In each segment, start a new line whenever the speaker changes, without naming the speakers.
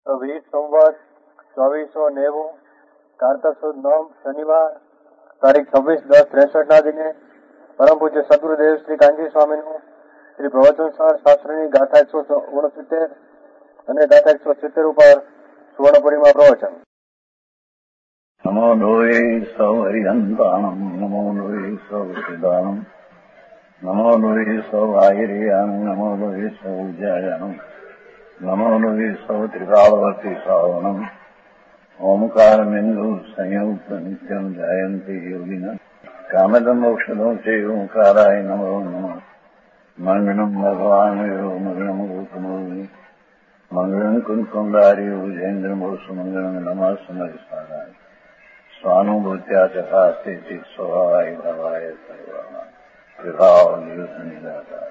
20 સંવત 2490 કારતક સુદ 9 શનિવાર તારીખ 26/10/63 દિને પરમ પૂજ્ય સદગુરુદેવ શ્રી કાંજી સ્વામીનું શ્રી પ્રવચનસાર શાસ્ત્રની ગાથા 169 અને ગાથા 170 ઉપર સુવર્ણપુરીમાં પ્રવચન.
નમો લોહી સૌ હરિહંતાણમ નમો લોહી સૌ સિદ્ધાણમ નમો લોહી સૌ આહિર્યાન નમો લોહી સૌ જયાનમ નમો લોહી સૌ ત્રિકાળવર્તી શ્રાવણમ ઓમકારમેન્દુ સંયુક્ત નિત્યમ જાયંતિ યોગિના કામદમોક્ષદો चे ओंकाराय नमो नमः. मंगलम भगवान मंगलम गौतमोनि मंगलम कुंकुंडारी उजेन्द्रमोसु मंगलम नमः समरिसाराय स्वानुभूत्या चकास्ते स्वभावाय भवाय सर्वाणा विभाव निदाता.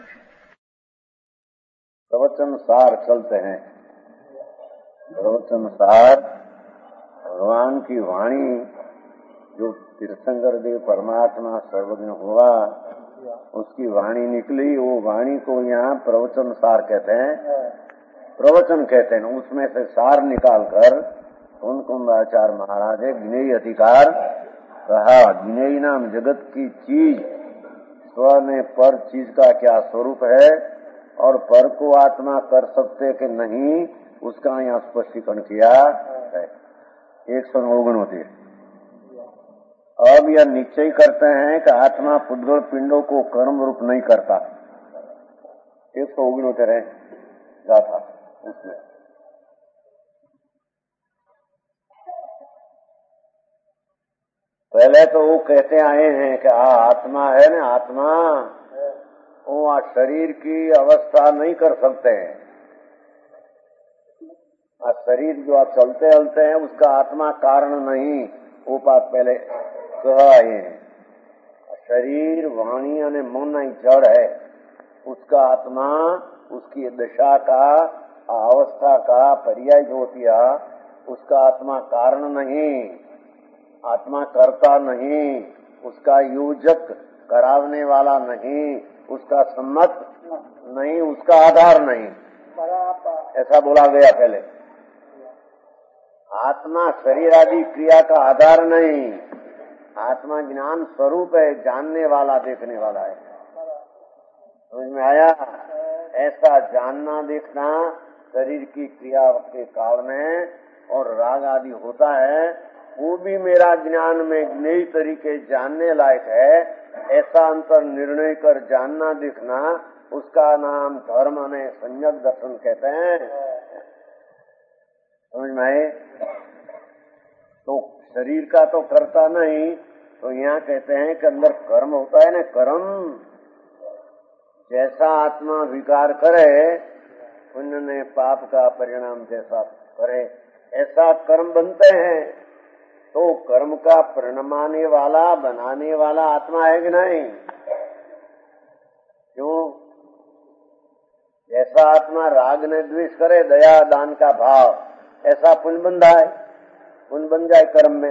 प्रवचन सार चलते हैं. प्रवचन सार भगवान की वाणी जो तीर्थंकर देव परमात्मा सर्वज्ञ हुआ उसकी वाणी निकली, वो वाणी को यहाँ प्रवचन सार कहते हैं, प्रवचन कहते हैं. उसमें से सार निकालकर कुंकुंदाचार्य महाराज ने ज्ञेय अधिकार कहा. ज्ञेय नाम जगत की चीज, स्व में पर चीज का क्या स्वरूप है और पर को आत्मा कर सकते कि नहीं, उसका यहाँ स्पष्टीकरण किया है. 149 होती है. अब यह निश्चय करते हैं कि आत्मा पुद्गल पिंडों को कर्म रूप नहीं करता. 149 रहे गाथा उसमें. पहले तो वो कहते आए हैं कि आत्मा है ना, आत्मा वो शरीर की अवस्था नहीं कर सकते हैं. शरीर जो आप चलते हलते हैं उसका आत्मा कारण नहीं, वो बात पहले कह आए हैं. शरीर वाणी और मन ही जड़ है, उसका आत्मा उसकी दशा का अवस्था का पर्याय जो होती है उसका आत्मा कारण नहीं, आत्मा करता नहीं, उसका योजक करावने वाला नहीं, उसका सम्मत नहीं, उसका आधार नहीं. ऐसा बोला गया पहले. आत्मा शरीर आदि क्रिया का आधार नहीं, आत्मा ज्ञान स्वरूप है, जानने वाला देखने वाला है. समझ में आया? ऐसा जानना देखना शरीर की क्रिया के काल में और राग आदि होता है, वो भी मेरा ज्ञान में नई तरीके जानने लायक है. ऐसा अंतर निर्णय कर जानना देखना, उसका नाम धर्म ने संयक दर्शन कहते हैं. समझ में आए? तो शरीर का तो करता नहीं, तो यहाँ कहते हैं कि अंदर कर्म होता है ना, कर्म जैसा आत्मा विकार करे, पुण्य ने पाप का परिणाम जैसा करे, ऐसा कर्म बनते हैं. तो कर्म का परिणमाने वाला बनाने वाला आत्मा है कि नहीं? क्यों? जैसा आत्मा राग ने द्वेष करे, दया दान का भाव, ऐसा पुण्य बंधा है, पुण्य बन जाए कर्म में.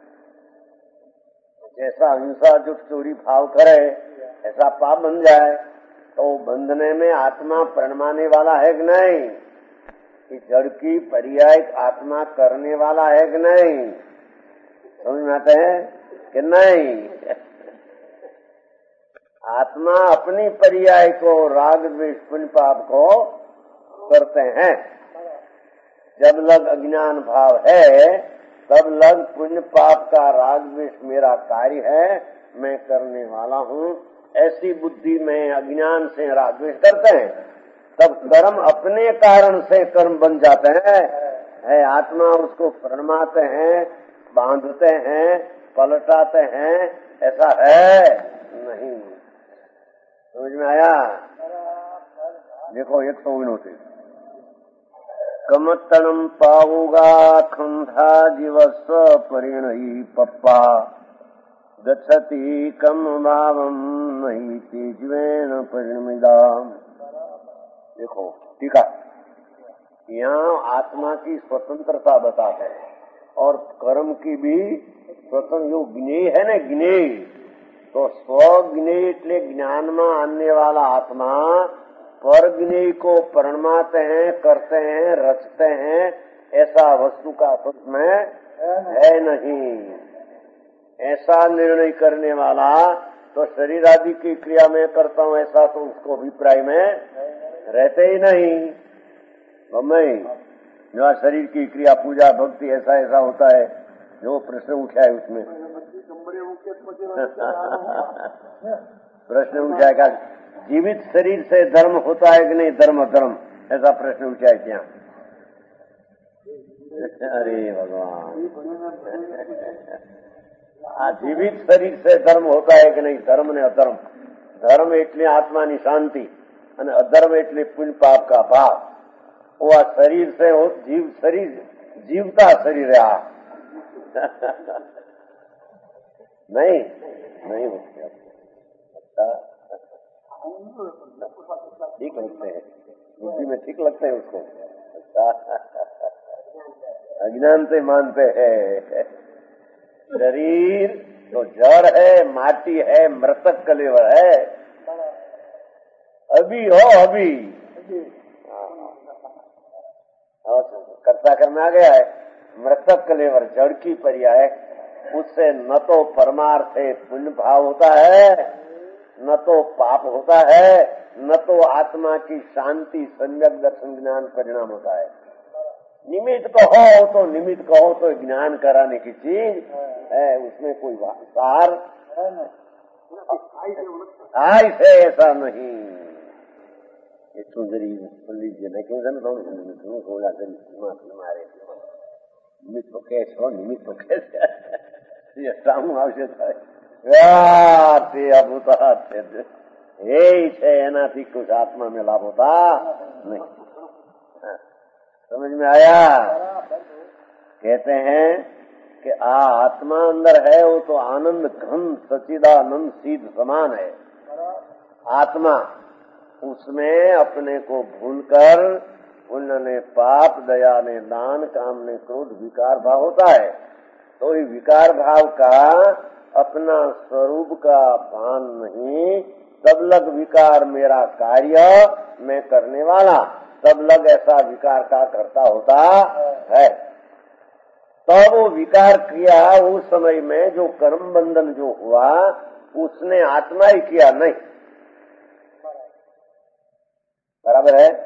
जैसा हिंसा जुट चोरी भाव करे, ऐसा पाप बन जाए. तो बंधने में आत्मा परिणमाने वाला है कि नहीं? कि जड़ की पर्याय आत्मा करने वाला है कि नहीं? समझ में आते हैं कि नहीं? आत्मा अपनी पर्याय को राग द्वेष पुण्य पाप को करते हैं. जब लग अज्ञान भाव है तब लग पुण्य पाप का राग द्वेष मेरा कार्य है, मैं करने वाला हूँ. ऐसी बुद्धि में अज्ञान से राग द्वेष करते हैं, तब कर्म अपने कारण से कर्म बन जाते हैं. है आत्मा उसको प्रणमाते हैं, बांधते हैं, पलटाते हैं, ऐसा है नहीं. समझ में आया? देखो 169. कमत्तणम पावुगा खंधा जीवस्व परिणयी पप्पा गच्छति कम भावम नहीं तेजवेन परिणमिदाम. देखो ठीक है, यहाँ आत्मा की स्वतंत्रता बताते हैं और कर्म की भी स्वतंत्र. जो ज्ञेय है ना, ज्ञेय तो स्व ज्ञेय એટલે ज्ञान में आने वाला आत्मा पर ज्ञेय को परिणमाते हैं, करते हैं, रचते हैं. ऐसा वस्तु का उसमें है नहीं। ऐसा निर्णय करने वाला तो शरीर आदि की क्रिया में करता हूं ऐसा तो उसको अभिप्राय में रहते ही नहीं। मैं जो शरीर की क्रिया पूजा भक्ति ऐसा ऐसा होता है, जो प्रश्न उठा है उसमें प्रश्न उठा है जीवित शरीर से धर्म होता है कि नहीं, धर्म धर्म ऐसा प्रश्न उठा है क्या? अरे भगवान, जीवित शरीर से धर्म होता है कि नहीं, धर्म ने अधर्म। धर्म એટલે આત્માની શાંતિ અને અધર્મ એટલે પુણ્ય પાપ का ભાવ। वो शरीर से हो जीव शरीर जीवता शरीर है नहीं नहीं होते। अच्छा ठीक लगते हैं, बुद्धि में ठीक लगते हैं उसको। अच्छा अज्ञान से मानते हैं शरीर तो जड़ है, माटी है, मृतक कलेवर है। अभी हो अभी कर्ता करना आ गया है। मृतक कलेवर जड़ की पर्याय, उससे न तो परमार्थ पुण्य भाव होता है, न तो पाप होता है, न तो आत्मा की शांति सम्यक दर्शन ज्ञान परिणाम होता है। निमित्त कहो तो ज्ञान कराने की चीज है, उसमें कोई सार ऐसे ऐसा नहीं। ये सुंदरी लीजिए नहीं क्यों होगा मारे निमित्त तो कैसे हो, निमित्त तो कैसे સામું આવશે તે અભૂતા એ છે, એનાથી कुछ आत्मा में लाभ होता नहीं। समझ में आया? कहते हैं कि आत्मा अंदर है वो तो आनंद घन सच्चिदानंद सीध समान है। आत्मा उसमें अपने को भूलकर पुण्य ने पाप, दया ने दान, काम ने क्रोध विकार भाव होता है। तो ये विकार भाव का अपना स्वरूप का भान नहीं, तब लग विकार मेरा कार्य मैं करने वाला, तब लग ऐसा विकार का करता होता है। तब वो विकार किया उस समय में जो कर्म बंधन जो हुआ उसने आत्मा ही किया नहीं। बराबर है?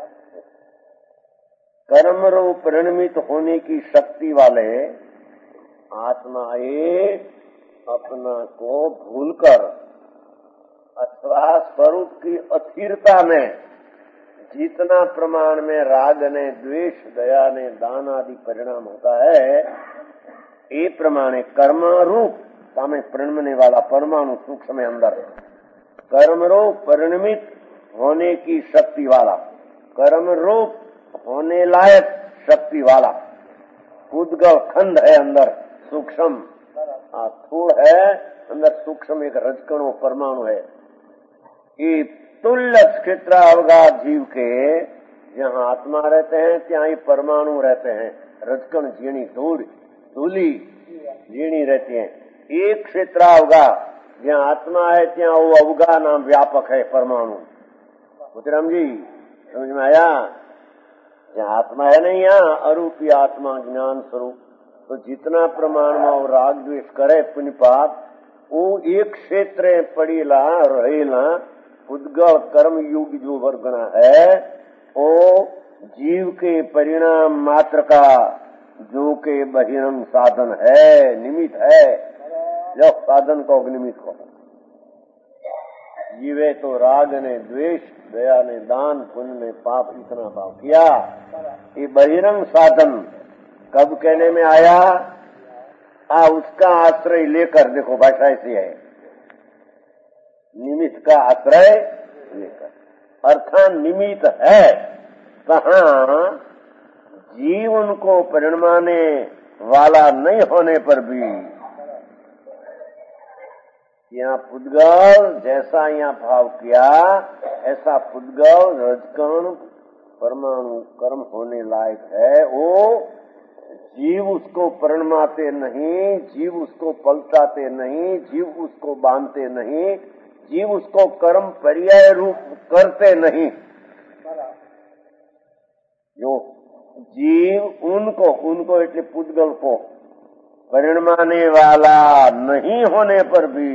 कर्म रूप परिणमित होने की शक्ति वाले आत्माए अपना को भूलकर अथवा स्वरूप की अस्थिरता में जितना प्रमाण में राग ने द्वेष, दया ने दान आदि परिणाम होता है, ये प्रमाणे कर्म रूप सामे परिणमने वाला परमाणु सूक्ष्म में अंदर कर्म रूप परिणमित होने की शक्ति वाला, कर्म रूप होने लायक शक्ति वाला उद्गव खंड है अंदर सूक्ष्म, स्थूल है अंदर सूक्ष्म एक रजकणों परमाणु है। ये तुल्य क्षेत्र अवगात जीव के जहाँ आत्मा रहते हैं ત્યાં ही परमाणु रहते हैं। रजकण झीणी धूली झीणी रहती है। एक क्षेत्र अवगा जहाँ आत्मा है ત્યાં वो अवगा नाम व्यापक है परमाणु। मुतराम जी समझ में आया? जहाँ आत्मा है नहीं यहाँ अरूपी आत्मा ज्ञान स्वरूप, तो जितना प्रमाण में वो राग द्वेष करे पुण्य पाप वो एक क्षेत्र पड़ीला रहेला उद्गव कर्म युग जो वर्गना है वो जीव के परिणाम मात्र का जो के बहिरंग साधन है, निमित्त है। जो साधन को निमित्त को जीवे तो राग ने द्वेष, दया ने दान, पुण्य ने पाप इतना भाव किया। ये बहिरंग साधन कब कहने में आया? उसका आश्रय लेकर, देखो भाषा ऐसी है, निमित्त का आश्रय लेकर, अर्थात निमित्त है कहाँ जीवन को परिणमाने वाला नहीं होने पर भी यहाँ पुद्गल जैसा यहाँ भाव किया ऐसा पुद्गल रजकण परमाणु कर्म होने लायक है। वो जीव उसको परिणमाते नहीं, जीव उसको पलटाते नहीं, जीव उसको बांधते नहीं, जीव उसको कर्म पर्याय रूप करते नहीं। जो जीव उनको એટલે પૂતગલ को परिणमाने वाला नहीं होने पर भी,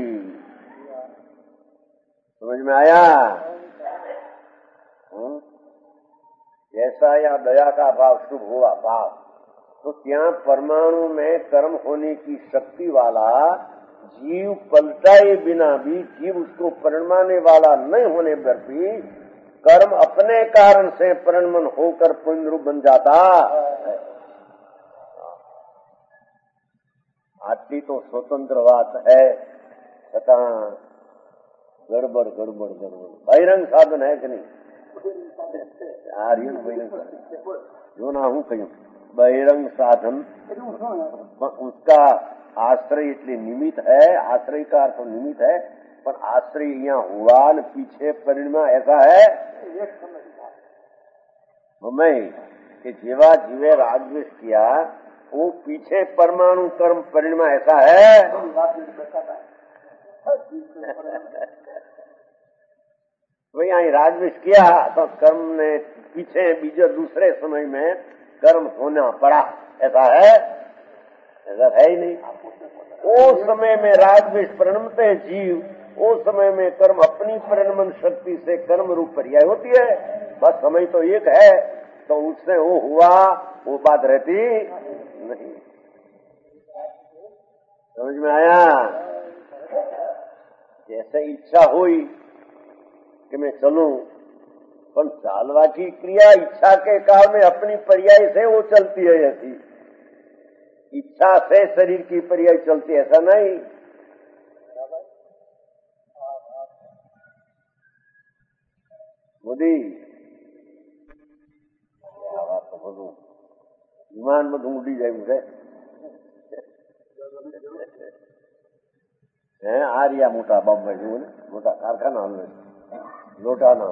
समझ में आया? जैसा यहाँ दया का भाव शुभ हुआ भाव, तो ત્યાં परमाणु में कर्म होने की शक्ति वाला जीव पलटाए बिना भी, जीव उसको परिणमाने वाला नहीं होने पर भी कर्म अपने कारण से परिणमन होकर पुण्य रूप बन जाता है। आटली तो स्वतंत्र बात है, छतां गड़बड़ बहिरंग साधन है कि नहीं? जो ना हूं कहीं बहिरंग साधन, उसका आश्रय એટલે નિમિત્ત है, आश्रय का अर्थ निमित्त है, पर आश्रय यहाँ हुआ न पीछे परिणमा ऐसा है मैं कि जेवा जीवे रागद्वेष किया वो पीछे परमाणु कर्म परिणमा ऐसा है। वही यहाँ रागद्वेष किया तो कर्म ने पीछे बीजे दूसरे समय में कर्म होना पड़ा, ऐसा है? ऐसा है ही नहीं। उस समय में रागद्वेष परिणमते जीव, उस समय में कर्म अपनी परिणमन शक्ति से कर्म रूप पर्याय होती है। बस समय तो एक है, तो उससे वो हुआ वो बात रहती नहीं। समझ में आया? जैसे इच्छा हुई कि मैं चलूं, पर चालवा की क्रिया इच्छा के काल में अपनी पर्याय से वो चलती है। ऐसी इच्छा से शरीर की पर्याय चलती है, ऐसा नहीं। मोदी विमान में उड़ी जाए मुझे आ रहा मोटा बॉम्बे जो मोटा कारखाना लोटाना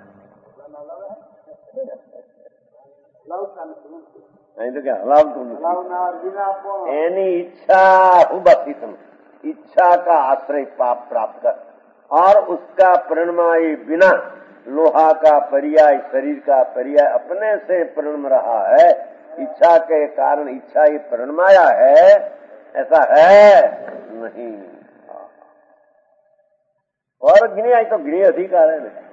नहीं तो क्या हलावतुं एनी इच्छा बस इतना, इच्छा का आश्रय पाप प्राप्त कर और उसका परिणमाई बिना लोहा का पर्याय शरीर का पर्याय अपने से परिणम रहा है। इच्छा के कारण इच्छा ही परिणमाया है, ऐसा है नहीं। और गिने आई तो गिने अधिकार है ना।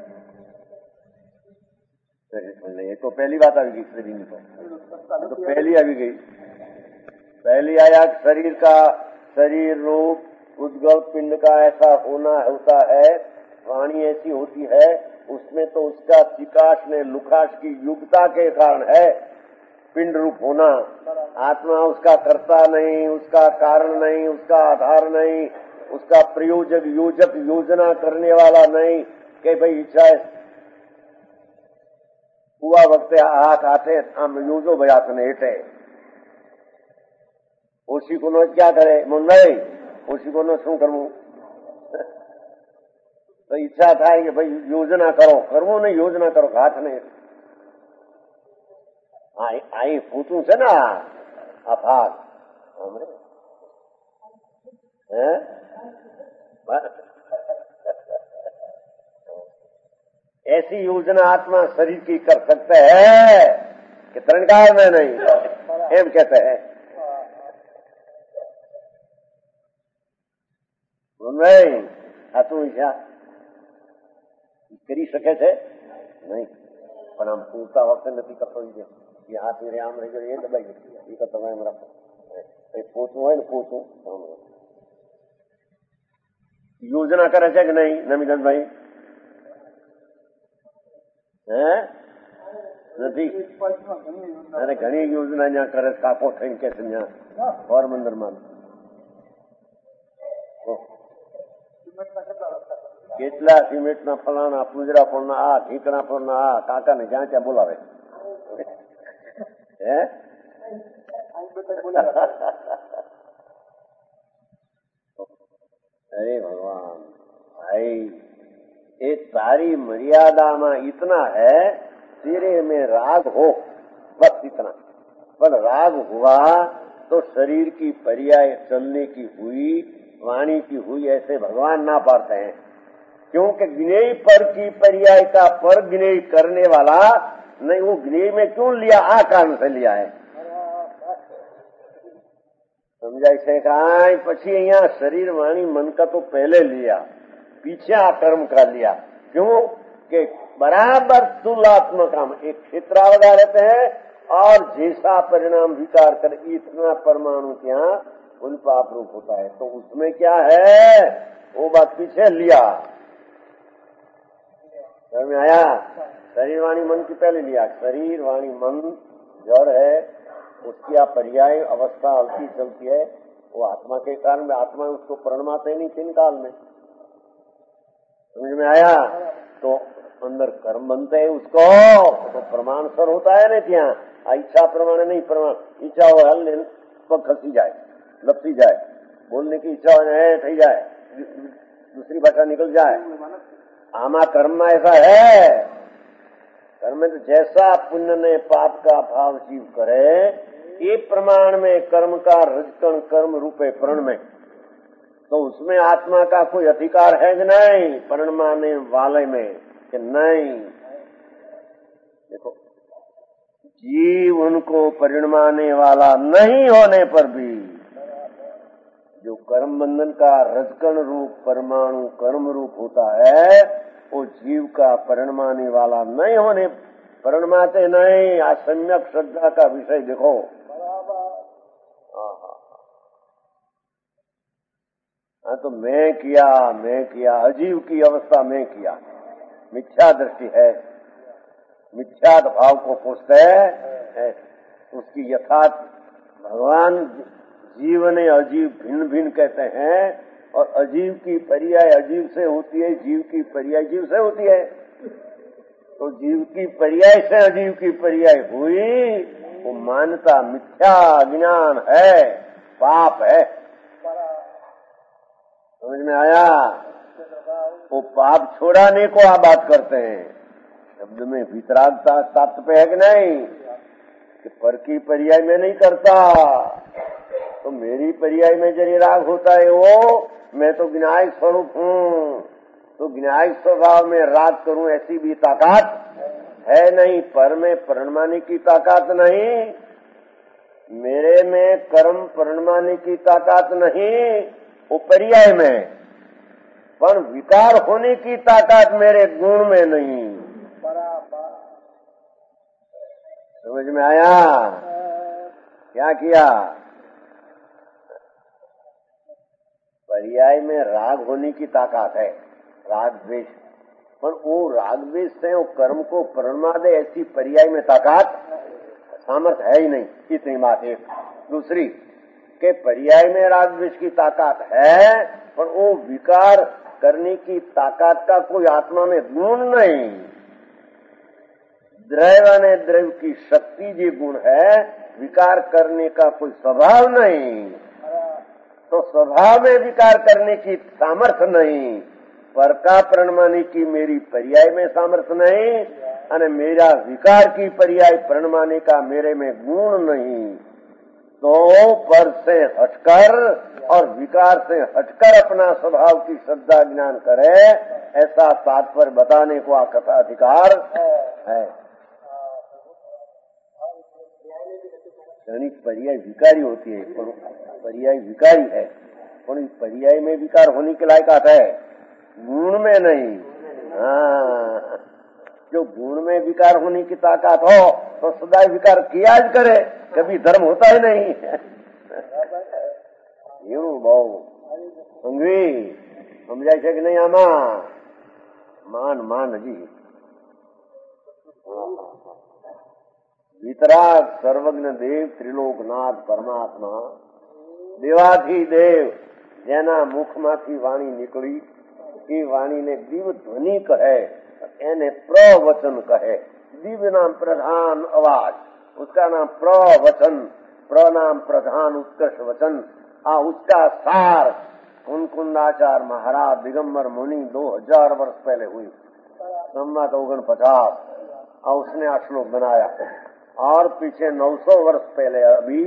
ये तो पहली बात आ गई शरीर में, तो पहली आ गई। पहली आया शरीर का, शरीर रूप उद्गल पिंड का ऐसा होना होता है, वाणी ऐसी होती है, उसमें तो उसका चिकाश ने लुकाश की युक्ता के कारण है पिंड रूप होना। आत्मा उसका कर्ता नहीं, उसका कारण नहीं, उसका आधार नहीं, उसका प्रयोजक योजक योजना करने वाला नहीं कि भाई इच्छा हुआ वक्त हाथ आते आम योजो भयासने हेठे ओછી કોનો क्या करे मन नहीं ओછી કોનો શું કરવું? तो इच्छा था कि भाई योजना करो, करवो नहीं योजना करो, हाथ नहीं आई पूछूं से ना अभाग ऐसी योजना आत्मा शरीर की कर सकते हैं कि तरणकार में नहीं, एम कहते हैं नहीं। आत्म ઈચ્છા કરી શકે છે નહીં, પણ આમ પૂરતા વખતે નથી કરતો એ હાથ મેરે આમ રહી ગયો એ દબાઈ ગયો એ કરતા એમ રાખો પોચવું હોય ને પોચવું યોજના કરે છે કે નહીં નમિતભાઈ? નથી અને ઘણી યોજના ત્યાં કરે કાકો થઈને કે છે ત્યાં પોરબંદરમાં કેટલા સિમેન્ટના ફલાણા પૂજરા ફળના આ ઢીકણા ફળના આ કાકાને જ્યાં ત્યાં બોલાવે अरे भगवान भाई ये सारी मर्यादा में इतना है, तेरे में राग हो बस इतना, पर राग हुआ तो शरीर की पर्याय चलने की हुई, वाणी की हुई, ऐसे भगवान ना पाते हैं। क्योंकि ज्ञेय पर की पर्याय का पर ज्ञेय करने वाला नहीं, वो गृह में क्यों लिया, आ कारण से लिया है। समझाय છે કાંઈ પછી અહીંયા શરીર વાણી मन का तो पहले लिया, पीछे आ कर्म का लिया। क्यों कि बराबर तुलात्मक हम एक क्षेत्रावधा रहते हैं और जैसा परिणाम विकार कर इतना परमाणु क्या उन पाप रूप होता है। तो उसमें क्या है, वो बात पीछे लिया। समझ में आया? शरीर वाणी मन की पहले लिया। शरीर वाणी मन जड़ है, उसकी आप पर्याय अवस्था हल्की चलती है, वो आत्मा के कारण आत्मा उसको प्रणमाते नहीं तीन काल में। समझ में आया? तो अंदर कर्म बनते हैं उसको, तो प्रमाण सर होता है ना ત્યાં इच्छा प्रमाण नहीं, प्रमाण इच्छा हो हल तो खसी जाए, लपसी जाए, बोलने की इच्छा हो जाए थी जाए, दूसरी भाषा निकल जाए। आमा कर्म में ऐसा है, कर्म में तो जैसा पुण्य ने पाप का भाव जीव करे, ये प्रमाण में कर्म का रजकण कर्म रूपे प्रण में, तो उसमें आत्मा का कोई अधिकार है कि नहीं प्रण माने वाले में कि नहीं। देखो, जीव उनको परिणमाने वाला नहीं होने पर भी जो कर्म बंधन का रजकण रूप परमाणु कर्म रूप होता है, वो जीव का परिणमाने वाला नहीं होने, परिणमाते नहीं। आज सम्यक श्रद्धा का विषय देखो। हाँ, तो मैं किया, अजीव की अवस्था में किया, मिथ्या दृष्टि है, मिथ्यात भाव को पोषते है। उसकी यथार्थ भगवान जीव ने अजीव भिन्न भिन्न कहते हैं, और अजीव की पर्याय अजीव से होती है, जीव की पर्याय जीव से होती है। तो जीव की पर्याय से अजीव की पर्याय हुई, वो मान्यता मिथ्या ज्ञान है, पाप है। समझ में आया? वो पाप छोड़ाने को आप बात करते हैं। शब्द में वितरागता तात्पर्य है कि नहीं, कि पर की पर्याय में नहीं करता, तो मेरी पर्याय में जरी राग होता है, वो मैं तो ज्ञायक स्वरूप हूँ, तो ज्ञायक स्वभाव में राग करूं ऐसी भी ताकत है नहीं। पर में प्रणमाने की ताकत नहीं, मेरे में कर्म प्रणमाने की ताकत नहीं, वो पर्याय में, पर विकार होने की ताकत मेरे गुण में नहीं। समझ में आया? क्या किया? पर्याय में राग होने की ताकत है, राग द्वेष, पर वो राग द्वेष से वो कर्म को प्रणमा दे ऐसी पर्याय में ताकत सामर्थ है ही नहीं। इतनी बात एक। दूसरी के पर्याय में राग द्वेष की ताकत है, पर वो विकार करने की ताकत का कोई आत्मा में गुण नहीं। द्रव्य ने द्रव्य की शक्ति जी गुण है, विकार करने का कोई स्वभाव नहीं। तो स्वभाव में विकार करने की सामर्थ्य नहीं, पर का प्रणमाने की मेरी पर्याय में सामर्थ्य नहीं, और मेरा विकार की पर्याय प्रणमाने का मेरे में गुण नहीं। तो पर से हटकर और विकार से हटकर अपना स्वभाव की श्रद्धा ज्ञान करे, ऐसा तात्पर्य बताने को आपका अधिकार है। क्षणिक पर्याय विकारी होती है, पर्याय विकारी है, पर पर्याय में विकार होने के लायक आता है, गुण में नहीं। हाँ, जो गुण में विकार होने की ताकत हो तो सदा विकार किया ज करे, कभी धर्म होता ही नहीं। यूं बहु समझी समझाय છે कि नहीं? आमा मान हजी वितराग सर्वज्ञ देव त्रिलोकनाथ परमात्मा देवाधिदेव જેના મુખમાંથી વાણી નીકળી એ વાણીને દિવ્ય ધ્વનિ કહે, એને પ્રવચન કહે। दिव्य नाम प्रधान आवाज, उसका नाम प्रवचन, प्रनाम प्रधान उत्कर्ष वचन। उसका सार कुंकुंदाचार्य महाराज दिगंबर मुनि 2000 वर्ष पहले हुई, संवत 49, और उसने आ श्लोक बनाया। और पीछे 900 वर्ष पहले अभी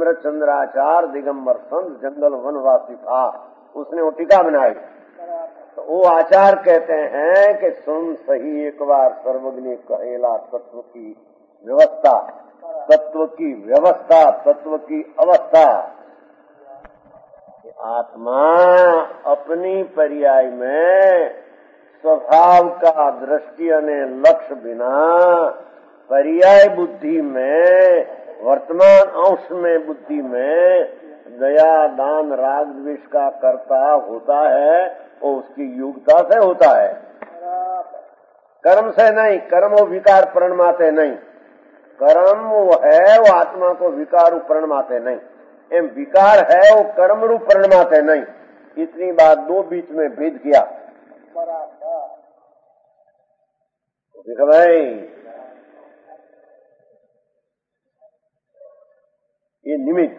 अमृतचंद्राचार्य दिगंबर संत जंगल वनवासी था, उसने वो टीका बनाई। तो वो आचार कहते हैं कि सुन सही एक बार सर्वज्ञ कहेला तत्व की व्यवस्था, तत्व की व्यवस्था, तत्व की अवस्था। आत्मा अपनी पर्याय में स्वभाव का दृष्टि अने लक्ष्य बिना पर्याय बुद्धि में, वर्तमान अंश में बुद्धि में दया दान राग द्वेष का कर्ता होता है, वो उसकी योग्यता से होता है, कर्म से नहीं। कर्म वो विकार प्रणमाते नहीं, कर्म वो है वो आत्मा को विकार प्रणमाते नहीं, एम विकार है वो कर्म रूप प्रणमाते नहीं। इतनी बात दो बीच में भेद किया। देखो भाई, ये निमित्त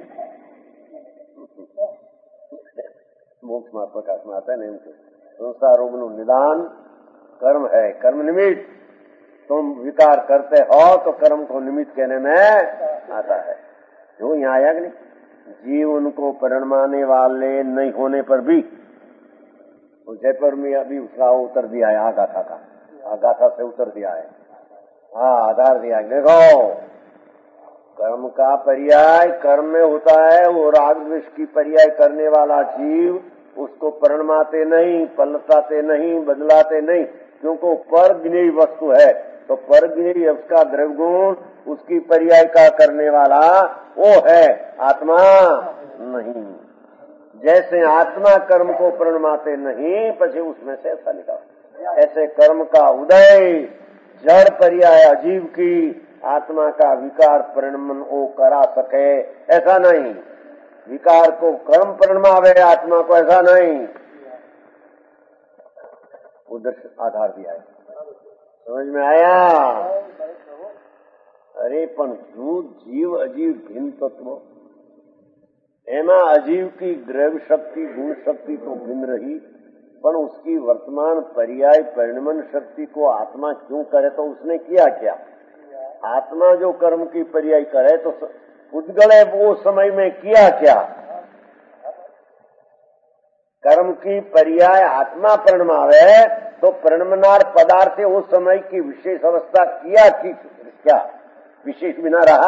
मोक्ष में प्रकाश में आता है नहीं। संसार रोग नु निदान कर्म है, कर्म निमित्त। तुम विकार करते हो तो कर्म को निमित्त कहने में आता है। जो यहाँ आया कि नहीं, जीवन को परिणमाने वाले नहीं होने पर भी, जयपुर में अभी उसका उतर दिया है, आगाथा का, आगाथा से उतर दिया है, हाँ आधार दिया है। देखो कर्म का पर्याय कर्म में होता है, वो राग द्वेष की पर्याय करने वाला जीव उसको परिणमाते नहीं, पलटाते नहीं, बदलाते नहीं, क्योंकि वो पर ज्ञेय वस्तु है। तो पर ज्ञेय उसका द्रव्य गुण उसकी पर्याय का करने वाला वो है, आत्मा नहीं। जैसे आत्मा कर्म को परिणमाते नहीं, पछे उसमें से ऐसा निकला। ऐसे कर्म का उदय जड़ पर्याय अजीव की आत्मा का विकार परिणमन वो करा सके, ऐसा नहीं। विकार को कर्म परिणमावे आत्मा को, ऐसा नहीं। उधर आधार दिया है, समझ में आया? अरे पण जो जीव अजीव भिन्न तत्व, एमा अजीव की द्रव्य शक्ति गुण शक्ति तो भिन्न रही, पर उसकी वर्तमान पर्याय परिणमन शक्ति को आत्मा क्यों करे? तो उसने किया क्या? आत्मा जो कर्म की पर्याय करे तो उद्गले वो समय में किया क्या? कर्म की पर्याय आत्मा परिणमावे तो परिणमनार पदार्थ उस समय की विशेष अवस्था किया कि क्या विशेष बिना रहा?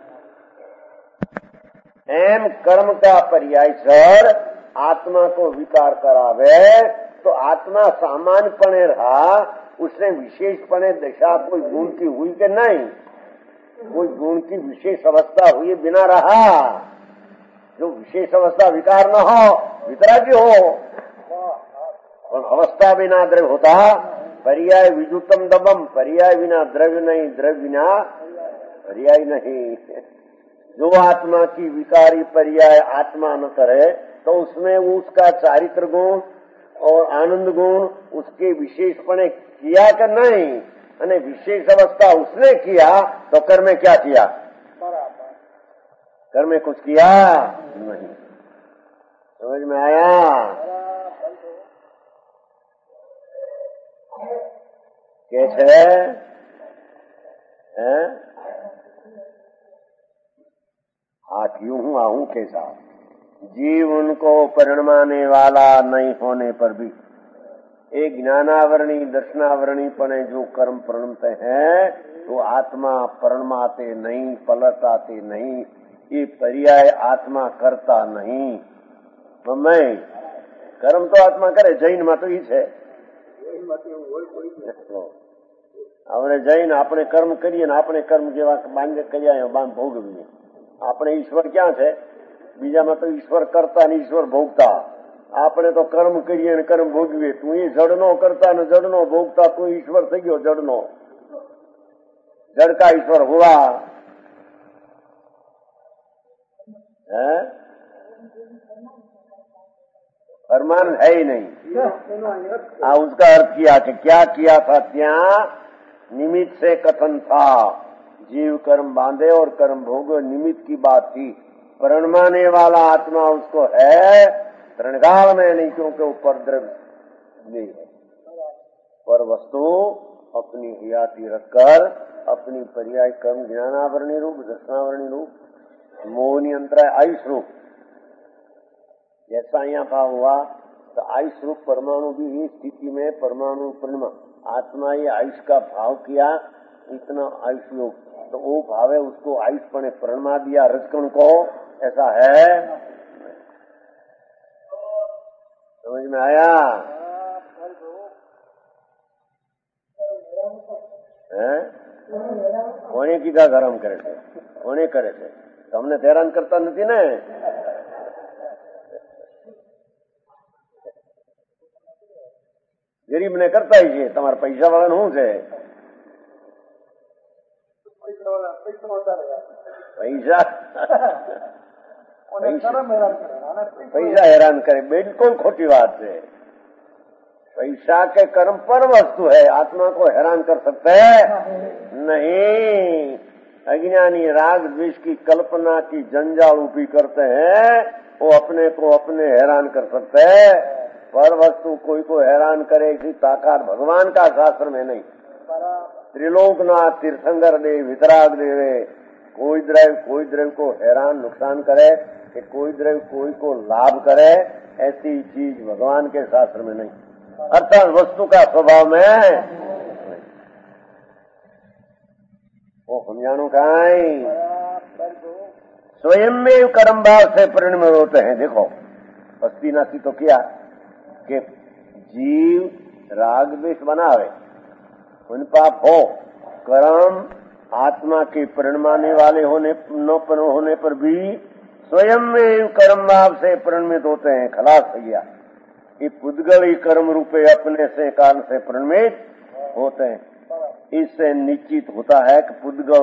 एम कर्म का पर्याय जड़ आत्मा को विकार करावे तो आत्मा सामान्यपणे रहा, उसने विशेषपणे दशा कोई गुण की हुई कि नहीं? कोई गुण की विशेष अवस्था हुई बिना रहा। जो विशेष अवस्था विकार न हो, वितरागी हो, और अवस्था बिना द्रव्य होता। पर्याय विजुतम दबम, पर्याय बिना द्रव्य नहीं, द्रव्य बिना पर्याय नहीं। जो आत्मा की विकारी पर्याय आत्मा न करे तो उसमें उसका चारित्र गुण और आनंद गुण उसके विशेषपणे किया कि नहीं? अने विशेष अवस्था उसने किया तो कर्म में क्या किया? कर्म में कुछ किया नहीं। समझ में आया? कैसे है? हाँ क्यों हूँ आहूं कैसा? जीवन को परिणमाने वाला नहीं होने पर भी एक ज्ञानावरणी दर्शनावरणी पने जो कर्म परिणमते हैं तो आत्मा परिणमाते नहीं, पलटाते नहीं। ये पर्याय आत्मा करता नहीं। तो मैं कर्म तो आत्मा करे, जैन में तो ही है। अपने जैन अपने कर्म करिए ने अपने कर्म जेवा बांध કર્યા બાંધ ભોગવીએ। આપણે ઈશ્વર ક્યાં છે? બીજામાં તો ઈશ્વર કરતા ને ઈશ્વર ભોગતા। આપણે તો કર્મ કરીએ ને કર્મ ભોગવીએ। તું એ જડનો કરતા ને જડનો ભોગતા, તું ઈશ્વર થઈ ગયો જડનો। जड़ का ईश्वर हुआ है, फरमान है ही नहीं। उसका अर्थ किया कि क्या किया था? त्या निमित्त से कथन था, जीव कर्म बांधे और कर्म भोग निमित्त की बात थी। परिणमाने वाला आत्मा उसको है तृणकाल में नहीं, क्योंकि ऊपर द्रव्य नहीं है। पर वस्तु अपनी हयाती रखकर अपनी पर्याय कर्म ज्ञानावरणी रूप दर्शनावरणी रूप मोहनी अंतराय आयुष रूप जैसा यहाँ भाव हुआ तो आयुष रूप परमाणु भी इस स्थिति में परमाणु परिणमा आत्मा ये आयुष का भाव किया, इतना आयुष योग, तो वो भाव है उसको आयुष पने प्रणमा दिया रजकण को, ऐसा है। समझ में आया? कोने कीधा गरम करे છે, કોને કરે છે? તમને હેરાન કરતા નથી ને? ગરીબ ને કરતા છે, તમારા પૈસા વાળા શું છે? પૈસા હેરાન કરે, बिल्कुल खोटी बात है। पैसा के कर्म पर वस्तु है, आत्मा को हैरान कर सकते हैं नहीं। अज्ञानी राग द्वेष की कल्पना की जंजाल ऊपी करते हैं, वो अपने को अपने हैरान कर सकते हैं। पर वस्तु कोई को हैरान करे इसी ताकत भगवान का शास्त्र में नहीं। त्रिलोकनाथ तीर्थंकर देव वितराग देवे कोई द्रव्य को हैरान नुकसान करे कि कोई द्रव्य कोई को लाभ करे, ऐसी चीज भगवान के शास्त्र में नहीं। अर्थात वस्तु का स्वभाव में वो समझाणु काई स्वयं में कर्म भाव से परिणमित होते हैं। देखो बस्ती नासी तो किया कि जीव राग द्वेष बनावे, उन पाप हो, कर्म आत्मा के परिणमाने वाले होने पर भी स्वयं में कर्म भाव से परिणमित होते हैं। खलास हो गया। ये पुद्गल ही कर्म रूपे अपने से कारण से परिणमित होते हैं। इससे निश्चित होता है कि पुद्गल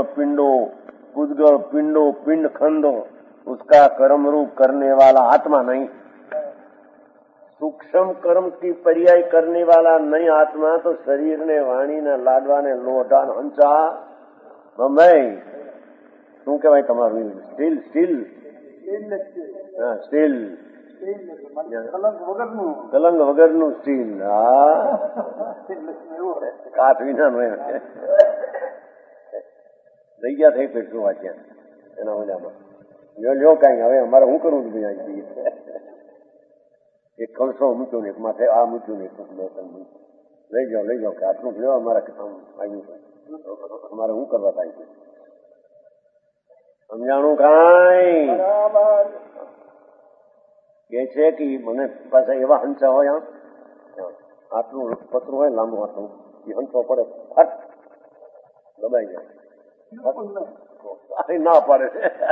पिंडो पिंड खंडो उसका कर्म रूप करने वाला आत्मा नहीं। सूक्ष्म कर्म की पर्याय करने वाला नहीं आत्मा तो शरीर ने वाणी ने लाडवा ने लोटा ने हंचा बम्बई શું કહેવાય તમારું? સ્ટીલ કલંગ વગરનું સ્ટીલ, કાચ વિનાનું એમ લઈ ગયા થઈ પેટલું વાંચ્યા એના મજામાં લ્યો કઈ હવે અમારે શું કરવું છું? એક કલસો મૂક્યો ને એક માથે આ મૂક્યું ને લઈ જાઓ કે આટલું લ્યો અમારે આવ્યું છે, અમારે શું કરવા થાય છે? સમજાણું કાંઈ કે છે કે મને પાછા એવા હંસા હોય, આટલું પતરું હોય લાંબુ આટલું, એ હંસો પડે ફટ દબાઈ જાય, ના પડે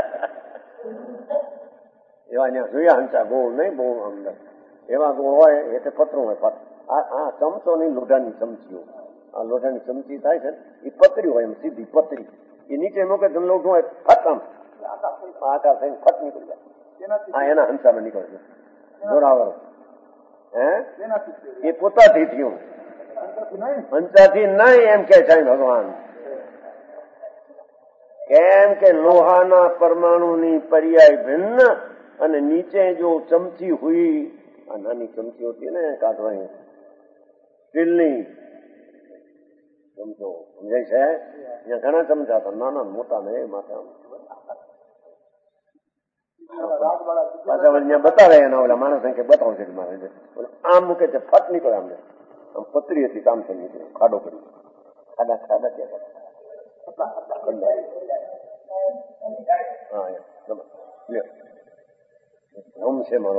એવા ત્યાં જોયા હંસા, ગોળ નહીં બહુ અંદર એવા ગોળ હોય એટલે પતરું હોય ફટ. આ ચમચો ની લોઢાની ચમચીઓ, આ લોઢાની ચમચી થાય છે એ પતરી હોય, એમ સીધી પતરી, એ નીચે મૂકે તો લોઢું હોય ફટ આમ આકાર થઈને ફટ નીકળી જાય. હા એના હંસામાં નીકળે છે જોરાવર. એ પોતાથી થયું, હંસાથી નહીં એમ કે છે ભગવાન. કેમ કે લોહાના પરમાણુની પર્યાય ભિન્ન અને નીચે જો ચમચી હુઈ, આ નાની ચમચી હોતી ને કાઢવાની સ્ટીલની ચમચો સમજાય છે, અહીંયા ઘણા ચમચા હતા નાના મોટા ને એ માથે પાછા અહીંયા બતાવે એના ઓલા માણસ કે બતાવો છે મારે આમ મૂકે છે ફટ નીકળે, અમને આમ પતરી હતી કામ થઈ નીકળે, ખાડો કરી ખાડા ત્યાં હમ છે મારો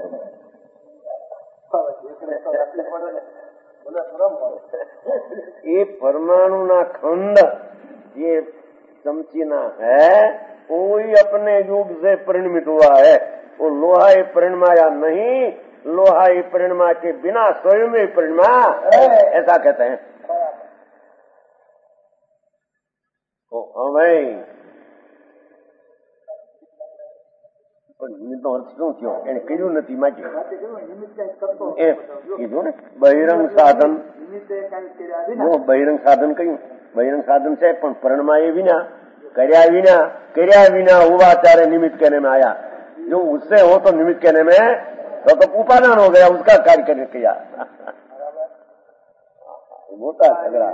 ये परमाणु ना खंड ये चमची ना है, कोई अपने युग से परिणमित हुआ है। वो लोहा ही परिणमाया नहीं, लोहा ही परिणमा के बिना स्वयं में परिणमा, ऐसा कहते हैं। भाई નિમિત્તનો અર્થ શું થયો? એને કર્યું નથી માટે કીધું ને બહિરંગ સાધન. બહિરંગ સાધન કહ્યું, બહિરંગ સાધન છે પણ પરણમાં એ વિના કર્યા વિના हुआ ત્યારે निमित्त कहने में आया। जो उससे हो तो निमित्त कहने में तो उपादान हो गया, उसका कार्य करने किया। मोटा झगड़ा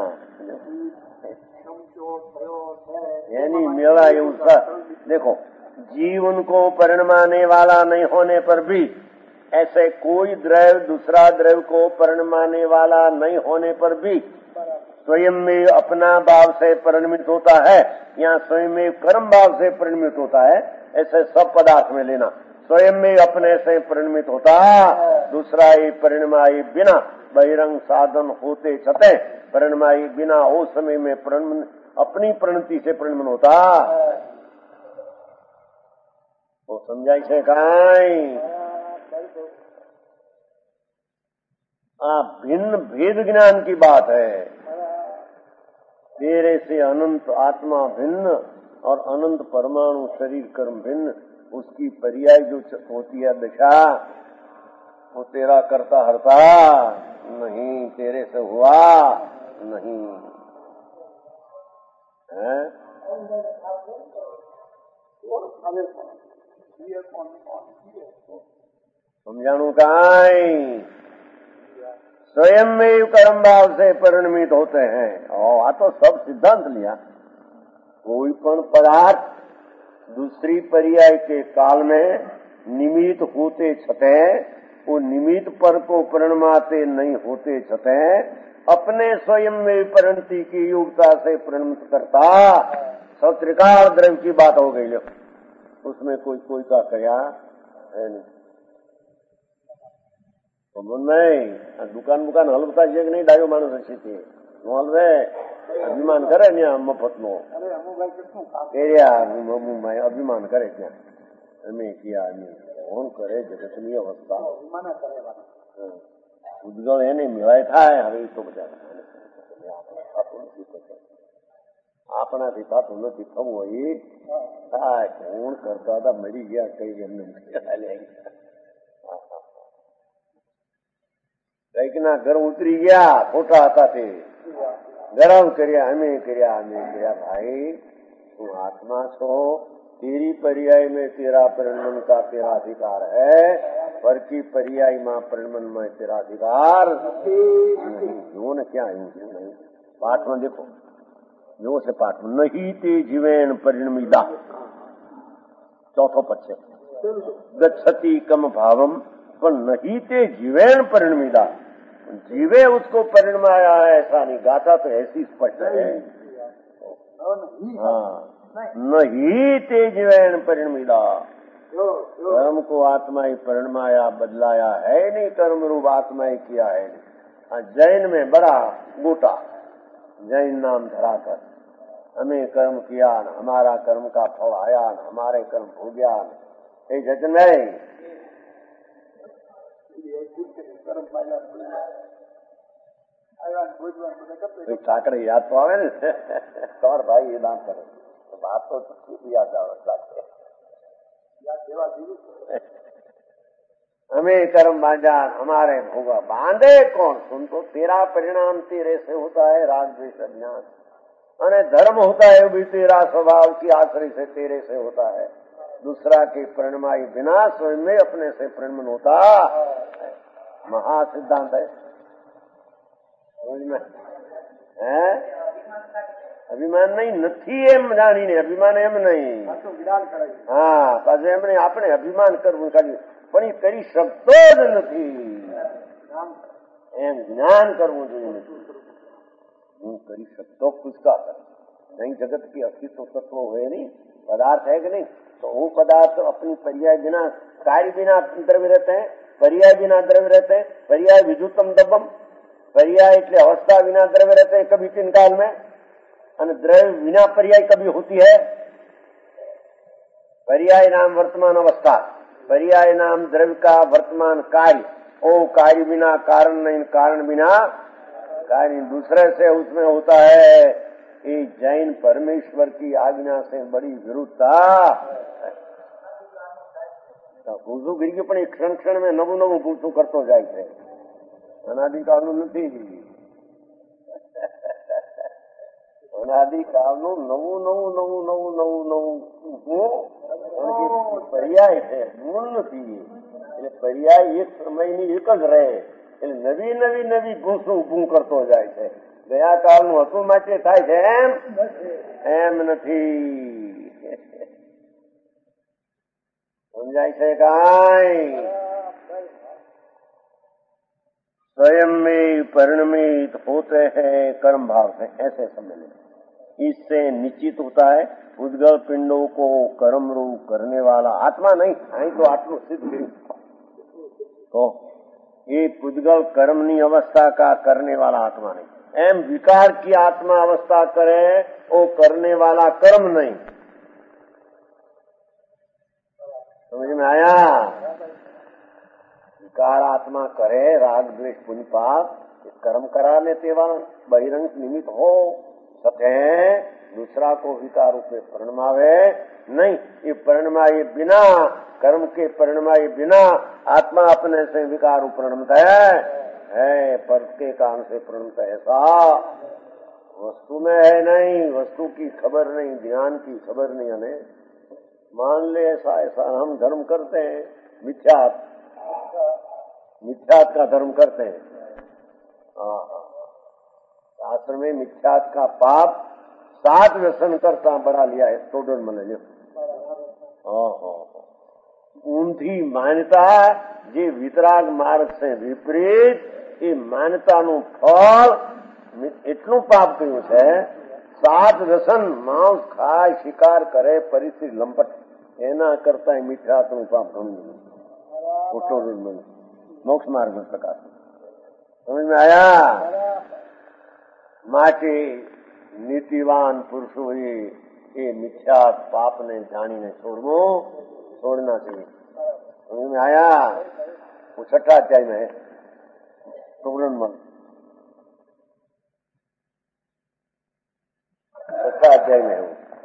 એની મેળા એવું देखो जीव उनको परिणमाने वाला नहीं होने पर भी, ऐसे कोई द्रव्य दूसरा द्रव्य को परिणमाने वाला नहीं होने पर भी स्वयं में अपना भाव से परिणमित होता है या स्वयं में कर्म भाव से परिणमित होता है। ऐसे सब पदार्थ में लेना, स्वयं में अपने से परिणमित होता, दूसरा ही परिणमाई बिना बहिरंग साधन होते छते परिणमाई बिना हो समय में अपनी प्रणति से परिणमन होता। वो समझाई છે કાઈ? भिन्न भेद ज्ञान की बात है। तेरे से अनंत आत्मा भिन्न और अनंत परमाणु शरीर कर्म भिन्न, उसकी पर्याय जो होती है दशा, वो तेरा करता हरता नहीं, तेरे से हुआ नहीं है। समझाणु काई? स्वयं में कर्म भाव से परिणमित होते हैं। और आ तो सब सिद्धांत लिया। कोई पण पदार्थ दूसरी पर्याय के काल में निमित्त होते छते, वो निमित्त पर को परिणमाते नहीं होते छते, अपने स्वयं में परिणति की योग्यता से परिणमित करता। सब त्रिकाल द्रव्य की बात हो गई, उसमें कोई का क्या है नहीं। तो मन में दुकान हलवता है कि नहीं, डायो मानस अच्छी थी हलवे अभिमान करे ने मफत नो अभिमान करे क्या अमे किया कौन करे जगत ની અવસ્થા ઉદ્ગળ એને મેળાય થાય। હવે તો બધા આપણાથી થતું નથી, થવું હોય થાય। કોણ કરતા હતા મરી ગયા કઈ એમને કઈક ના ઘર ઉતરી ગયા, ખોટા હતા તે ગરમ કર્યા, અમે કર્યા। भाई तू आत्मा छो, तेरी पर्याय में तेरा परिणमन का तेरा अधिकार है, पर की पर्याय में परिणमन में तेरा अधिकार नहीं। जो न क्या नहीं, पाठ में देखो जो से पाठ में नहीं ते जीवेन परिणमिदा, चौथो पद से गच्छति कम भावम पर नहीं ते जीवेन परिणमिदा, जीवे उसको परिणमाया है ऐसा नहीं। गाथा तो ऐसी स्पष्ट है, नहीं ते जीवेन परिणमिदा, कर्म को आत्मा ही परिणमाया बदलाया है नहीं, कर्म रूप आत्मा ही किया है नहीं। जैन में बड़ा गोटा जैन नाम धराकर हमें कर्म किया, हमारा कर्म का फल आया, हमारे कर्म भोग्या, ये जजन नहीं। ઠાકરે યાદ તો આવે ને તમારા ભાઈ એ દાન કરે તો બાપ તો યાદ આવે। हमें कर्म बांधा, हमारे भोगा बांधे कौन? सुन तो तेरा परिणाम तेरे से होता है, राग द्वेष अज्ञान, अने धर्म होता है भी तेरा स्वभाव की आश्रय से तेरे से होता है। दूसरा के परिणमाई बिना स्वयं में अपने से परिणमन होता, महासिद्धांत है। समझ में है? अभिमान नहीं નથી એમ જાણીને, અભિમાન એમ નહીં। હા પાછું એમ નહીં આપણે અભિમાન કરવું ખાલી, પણ એ કરી શકતો જ નથી, એમ જ્ઞાન કરવું જોઈએ। હું કરી શકતો પુષ્કા કર नहीं, जगत की अस्तित्व तत्व हुए नहीं, पदार्थ है कि नहीं, तो वो पदार्थ अपनी पर्याय बिना कार्य बिना द्रव्य रहते हैं, पर्याय बिना द्रव्य रहते हैं। पर्याय विद्युतम दबम, पर्याय એટલે अवस्था बिना द्रव्य रहते हैं कभी तीन काल में, और द्रव्य बिना पर्याय कभी होती है। पर्याय नाम वर्तमान अवस्था, पर्याय नाम द्रव्य का वर्तमान कार्य, ओ कार्य बिना कारण नहीं, कारण बिना कार्य दूसरे से उसमें होता है। ये जैन परमेश्वर की आज्ञा से बड़ी विरुद्धता। ભૂસું ગઈ ગયું, પણ એ ક્ષણ ક્ષણ में નવું નવું ભૂસું કરતો જાય છે, અનાદિકાળનું નથી। અનાદિકાળનું નવું નવું નવું નવું નવું નવું પર્યાય છે, મૂળ નથી। એટલે પર્યાય એક સમયની એક જ રહે, એટલે નવી નવી નવી ભૂસું ઊભું કરતો જાય છે। ગયા કાળનું હતું માટે થાય છે એમ નથી। समझाई से काई स्वयं में परिणमित होते हैं कर्म भाव से, ऐसे समझ लें। इससे निश्चित होता है उद्गल पिंडों को कर्म रूप करने वाला आत्मा नहीं, आई तो आत्म सिद्ध नहीं। तो ये पुद्गल कर्मनी अवस्था का करने वाला आत्मा नहीं, एम विकार की आत्मा अवस्था करे वो करने वाला कर्म नहीं। समझ में आया? विकार आत्मा करे राग द्वेष पुण्य पाप, कर्म कराने तेवाला बहिरंग निमित्त हो सके, दूसरा को विकार रूप में परिणमावे नहीं। ये परिणमाए बिना, कर्म के परिणमाए बिना आत्मा अपने से विकार रूप परिणमता है, पर के कारण से परिणमता है। ऐसा वस्तु में है नहीं, वस्तु की खबर नहीं, ध्यान की खबर नहीं हमें। मान ले ऐसा ऐसा हम धर्म करते हैं, मिथ्यात का धर्म करते हैं। शास्त्र में मिथ्यात का पाप 7 व्यसन करता बढ़ा लिया है, टोटल मन लो। ऊंधी मान्यता जे वितराग मार्ग से विपरीत, ये मान्यता નું ફળ એટલું પાપ કર્યું છે। 7 વ્યસન માંસ ખાય, શિકાર કરે, પરિસ્થિતિ લંપટ, એના કરતા મિથ્યાત્વનું પાપ ઘણું ટોટલ मोक्ष मार्ग में प्रकाश। समझ में आया? माटे नीतिवान पुरुषों ये मिथ्या पाप ने जानी ने छोड़ना चाहिए। समझ में आया? वो 6ठा अध्याय में है, सुवर्ण मन 6ठा अध्याय में है।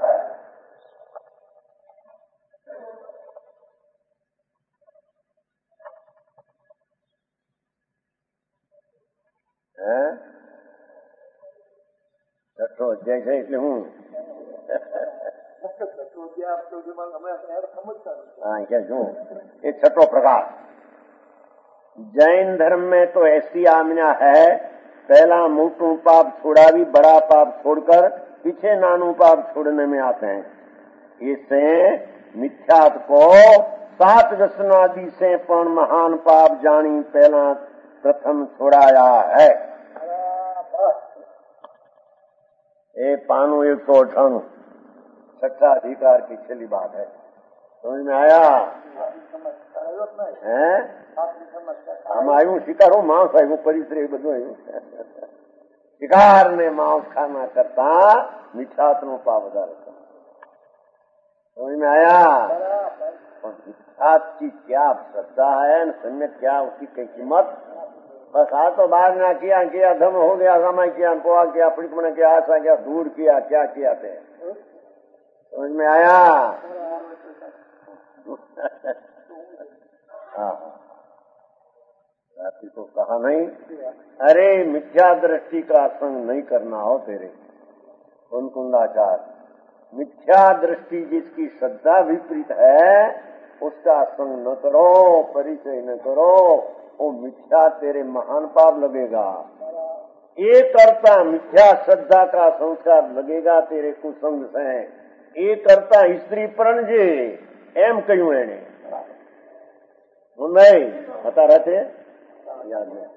छठो अध्याय है એટલે હું क्या जो ये छठो प्रकार। जैन धर्म में तो ऐसी आज्ञा है, पहला मोटू पाप छोड़ावी, बड़ा पाप छोड़कर पीछे नानू पाप छोड़ने में आते हैं। इससे मिथ्यात को 7 व्यसनादि से पण महान पाप जानी पहला प्रथम छोड़ाया है। ये पानु 198 छठा अधिकार की छेली बात है। समझ में आया? हैं? हम आयु शिकारो मांस आयु परिश्रय બધું आयु शिकार ने मांस खाना करता मिथ्यात નો पाप વધારે। समझ में आया? मिथ्यात की क्या श्रद्धा है, सम्यक क्या उसकी कई कीमत। बस आ तो बाहर ना किया धम हो गया, समय किया, पोआ किया, प्रिकमण किया, आशा किया, दूर किया, क्या किया थे। समझ में आया? रात्रि को कहा नहीं, अरे मिथ्या दृष्टि का संग नहीं करना हो तेरे कुंदाचार। मिथ्या दृष्टि जिसकी श्रद्धा विपरीत है उसका संग न करो, परिचय न करो, वो मिथ्या तेरे महान पाप लगेगा। ये करता मिथ्या श्रद्धा का संस्कार लगेगा तेरे कुसंग से। ये करता स्त्री प्रणजे एम क्यों एने नहीं बता रहे थे, याद नहीं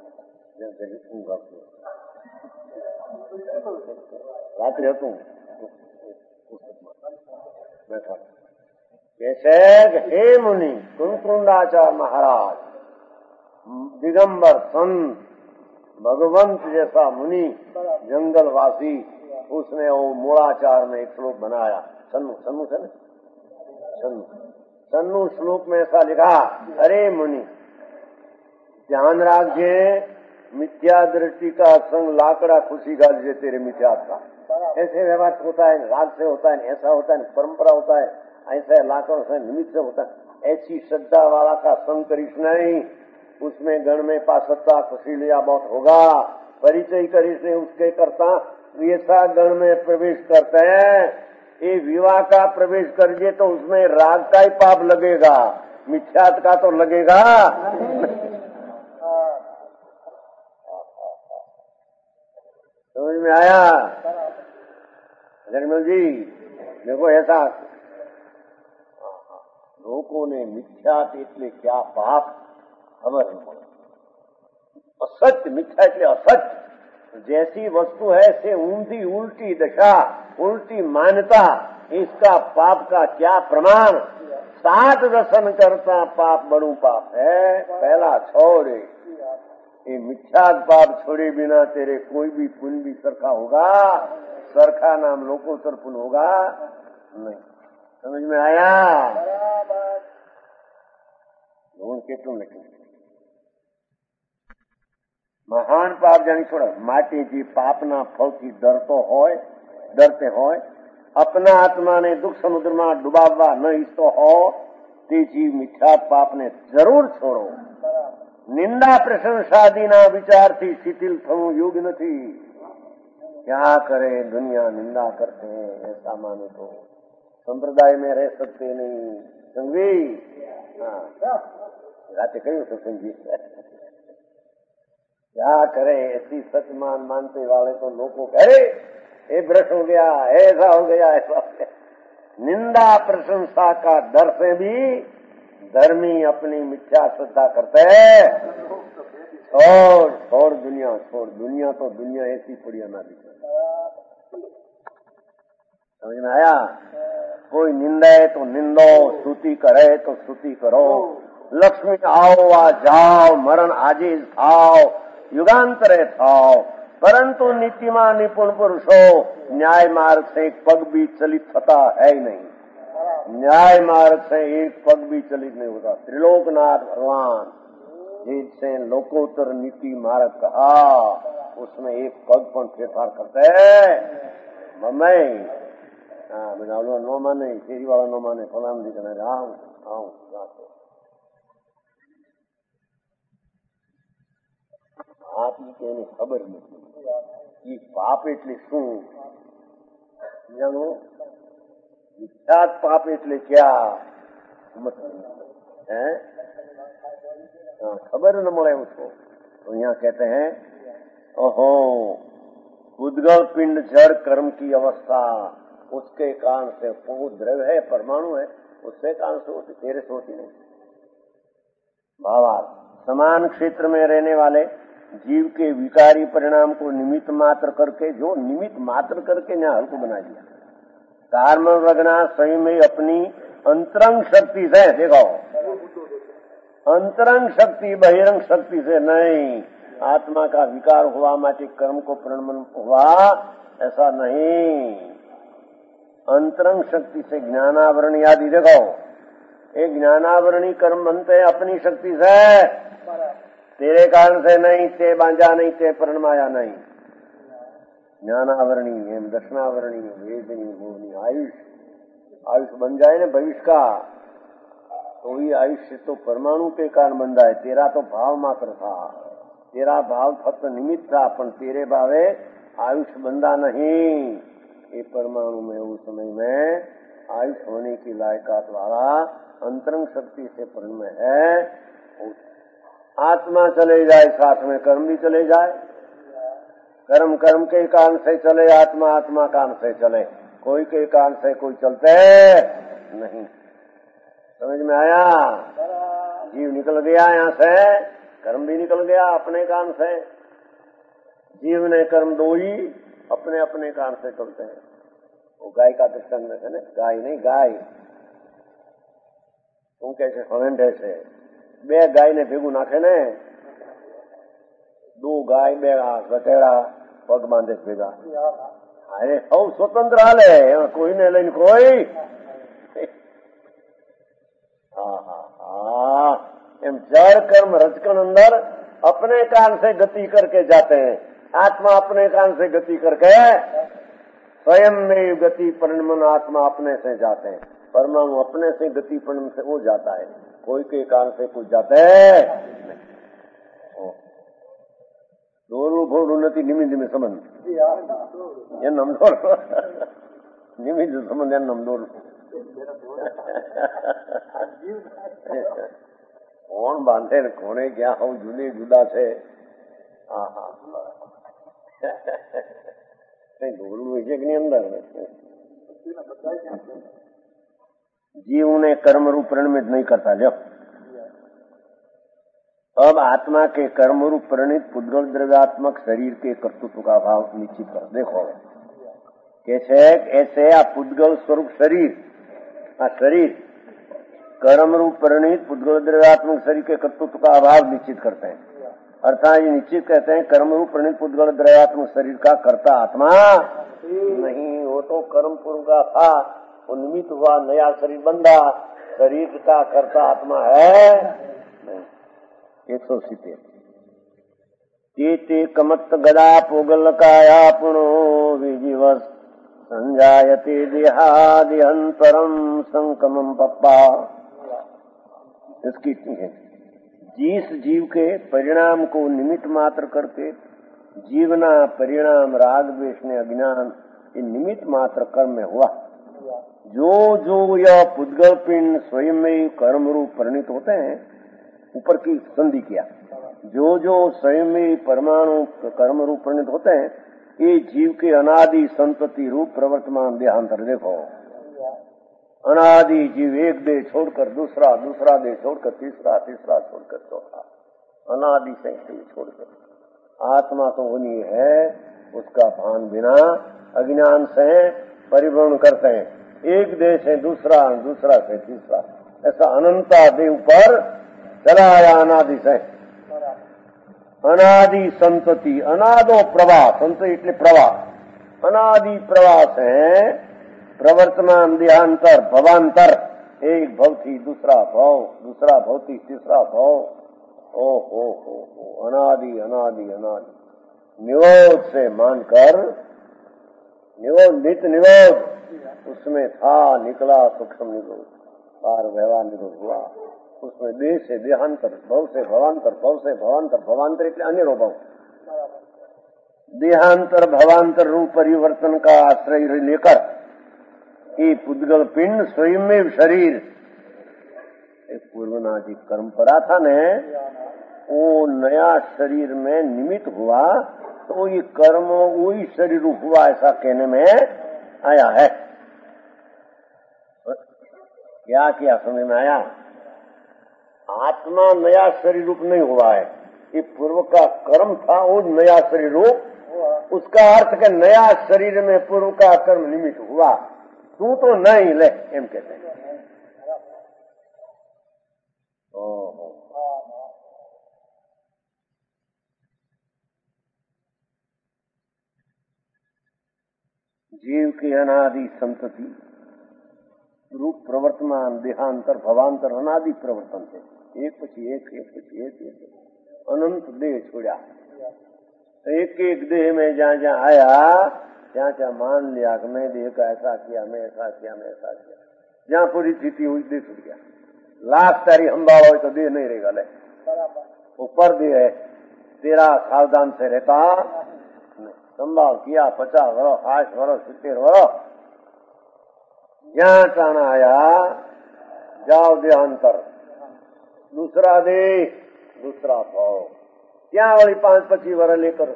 रात्रि હતું बैठा कैसे हे मुनि कुंदाचार्य महाराज दिगंबर संत भगवंत जैसा मुनि जंगलवासी, उसने वो मूलाचार में एक श्लोक बनाया। सन्नु से ना सन्नु श्लोक में ऐसा लिखा, अरे मुनि ध्यान रखिए मिथ्या दृष्टि का संग लाकड़ा खुशी का दीजिए तेरे मिथ्यात का। ऐसे व्यवहार होता है, राग से होता है, ऐसा होता है, परंपरा होता है, ऐसा लाकड़ से निमित्त से होता है। ऐसी श्रद्धा वाला का संग करीश नहीं, उसमें गण में पासत्ता खुशी लिया बहुत होगा। परिचय करीश नहीं उसके करता ऐसा गण में प्रवेश करते हैं। ये विवाह का प्रवेश करिए तो उसमें राग का ही पाप लगेगा, मिथ्यात का तो लगेगा। समझ में आया? निर्मल जी देखो ऐसा લોકોને મિથ્યાત એટલે ક્યાં પાપ ખબર ન પડે. असत्य, मिथ्या એટલે असत्य. जैसी वस्तु है से ऊंधी उल्टी दशा, उल्टी मान्यता, इसका पाप का क्या प्रमाण. 7 दर्शन करता पाप बड़ू पाप है. पहला छोड़े, ये मिथ्या पाप छोड़े बिना तेरे कोई भी पुण्य भी सरखा होगा. सरखा नाम लोकोत्तर पुण्य होगा नहीं. समझ में आया? लोन કેટલું લખ્યું. મહાન પાપ જાણી છોડે માટે જે પાપના ફળથી ડરતે હોય, अपना आत्माने दुख समुद्रमा डुबाववा न ઈચ્છતો हो તે જીવ મિથ્યા પાપને જરૂર છોડો. નિંદા પ્રશંસાદીના વિચારથી શિથિલ થવું યોગ્ય નથી. क्या करे दुनिया निंदा करते हैं, ऐसा माने तो संप्रदाय में रह सकते नहीं. संगी राते कहीं तो संगी क्या करे ऐसी सच मानते वाले तो लोगों कहे ये भ्रष्ट हो गया, ऐसा हो गया, ऐसा हो गया. निंदा प्रशंसा का डर से भी धर्मी अपनी मिथ्या श्रद्धा करते हैं. छोड़ दुनिया, छोड़ दुनिया. तो दुनिया ऐसी पड़ी ना दिखे. समझ में आया? कोई निंदे तो निंदो, स्तुति करे तो स्तुति करो. लक्ष्मी आओ आ जाओ, मरण आजीज थाओ, युगांतरे थाओ, परंतु नीतिमा निपुण पुरुषो न्याय मार्ग से एक पग भी चलित थता है ही नहीं. न्याय मार्ग से एक पग भी चलित नहीं होता. त्रिलोकनाथ भगवान जिससे लोकोत्तर नीति मार्ग कहा उसमें एक पग पर फेरफार करते हैं. मैं नो माने, शेरी वाला नो माने, फलाम जी कहना आऊं आपकी कहने खबर नहीं कि पाप એટલે શું. જાણો વિખ્યાત પાપ એટલે क्या है, खबर न મળે उसको. तो यहाँ कहते हैं ओहो उद्गल पिंड जड़ कर्म की अवस्था, उसके कारण से वो द्रव्य है, परमाणु है, उसके कारण से होती, तेरे से होती नहीं. भावार्थ समान क्षेत्र में रहने वाले जीव के विकारी परिणाम को निमित्त मात्र करके, जो निमित्त मात्र करके यहाँ हल को बना दिया. कार्म रगना स्वयं में अपनी अंतरंग शक्ति से, देखो अंतरंग शक्ति बहिरंग शक्ति से नहीं. आत्मा का विकार हुआ माटे कर्म को प्रणमन हुआ ऐसा नहीं. अंतरंग शक्ति से ज्ञानावरणी आदि, देखो एक ज्ञानावरणी कर्म बनते हैं अपनी शक्ति से, तेरे कारण से नहीं, ते बांजा नहीं, ते प्रणमाया नहीं. ज्ञानावरणी एम दर्शनावरणी, वेदनी, भोगनी, आयुष बन जाए ना भविष्य का, तो ये आयुष्य तो परमाणु के कारण बन जाए. तेरा तो भाव मात्र था, तेरा भाव फक्त निमित्त था, पण तेरे भावे आयुष बंधा नहीं. ये परमाणु में उस समय में आयुष होने की लायकात वाला अंतरंग शक्ति से परिणय है. आत्मा चले जाए साथ में कर्म भी चले जाए. कर्म के कारण से चले, आत्मा कारण से चले. कोई के कारण से कोई चलते नहीं. समझ में आया? जीव निकल गया यहाँ से, कर्म भी निकल गया अपने कारण से. जीव ने कर्म दो ही अपने अपने कारण से चलते हैं. वो गाय का दृष्टांत है ना, गाय नहीं गाय. तुम कैसे हमें ऐसे 2 गाय ने भेगू नाखे ने, 2 गाय 2 गठेड़ा पग बांधे भेगा. अरे हव स्वतंत्र हाले, कोई ने लઈને कोई. एम जड़ कर्म रजकन अंदर अपने कान से गति करके जाते हैं. आत्मा अपने कान से गति करके स्वयं में गति परिणमन आत्मा अपने से जाते हैं. परमाणु अपने से गति परिणमन से वो जाता है, कोई के कान से कुछ जाते हैं. दोरू घोड़ू नहीं निमित्त में संबंध ये नमदोर निमित्त संबंध है नमदोर. કોણ બાંધે ને કોને ક્યાં હોવ જુદી જુદા છે. કઈ દોરડું હોય છે કે ની અંદર जीव उन्हें कर्म रूप परिणमित नहीं करता। लो अब आत्मा के कर्म रूप परिणित पुद्गल द्रव्यात्मक शरीर के कर्तृत्व का भाव निश्चित कर। देखो कैसे ऐसे आप पुद्गल स्वरूप शरीर कर्म रूप परिणित पुद्गल द्रव्यात्मक शरीर के कर्तृत्व का अभाव निश्चित करते हैं। अर्थात ये निश्चित कहते हैं कर्म रूप परिणित पुद्गल द्रव्यात्मक शरीर का कर्ता आत्मा नहीं, वो तो कर्म पूर्व का था, वो निमित्त हुआ, नया शरीर बंधा, शरीर का कर्ता आत्मा है नहीं। 170 ते कमत्त गदा पोगल काया पुनो विजीवस संजायते देहादिहंतरम संकमम पप्पा। इसकी है जिस जीव के परिणाम को निमित्त मात्र करके जीवना परिणाम राग द्वेष ने अज्ञान ये निमित्त मात्र कर्म में हुआ, जो यह पुद्गल पिंड स्वयं में कर्म रूप परिणित होते हैं, ऊपर की संधि किया, जो स्वयं में परमाणु कर्म रूप परिणित होते हैं, ये जीव के अनादि संतति रूप प्रवर्तमान देहांतर। देखो अनादि जीव एक देह छोड़कर दूसरा देह छोड़कर तीसरा छोड़कर चौथा, अनादि से छोड़कर आत्मा तो वही है, उसका भान बिना अज्ञान से परिभ्रमण करते हैं, एक देह से दूसरा से तीसरा, ऐसा अनंता देव पर चला आया अनादि से। अनादि संतति अनादो प्रवाह, संतति એટલે प्रवाह, अनादि प्रवाह से प्रवर्तमान देहांतर भवांतर, एक भवती दूसरा भवती तीसरा भव, ओ अनादि निरोध से मानकर नित्य निरोध उसमें था, निकला सूक्ष्म निरोध, पार व्यवहार निरोध हुआ, उसमें देह से देहांतर, भव से भवांतर, भवांतर એટલે अनेरो भव, देहांतर भवांतर रूप परिवर्तन का आश्रय लेकर ये पुद्गल पिंड स्वयं में शरीर एक पूर्वनादि परंपरा था ने, वो नया शरीर में निमित्त हुआ, तो ये कर्म वही शरीर रूप हुआ, ऐसा कहने में आया है। क्या समझ में आया? आत्मा नया शरीर रूप नहीं हुआ है, ये पूर्व का कर्म था, वो नया शरीर रूप, उसका अर्थ के नया शरीर में पूर्व का कर्म निमित्त हुआ, तू तो नहीं ले, एम कहते हैं। जीव की अनादि संतति रूप प्रवर्तमान देहांतर भवांतर अनादि प्रवर्तन थे, एक पछी एक अनंत देह छोड़ा, एक देह में जहाँ आया ત્યાં मान लिया कि मैं देह का ऐसा किया, मैं ऐसा किया, जहाँ पूरी स्थिति हुई देह छूट गया। लाख तारी हम्बाड़ हो तो देह नहीं रहेगा, ले ऊपर देह है, तेरा सावधान से रहता संभाल किया, 50 वर्ष 60 वर्ष 70 वर्ष, जहाँ टाना आया जाओ देहांतर, दूसरा देह दूसरा भाव, ત્યાં वही 5-25 वर्ष लेकर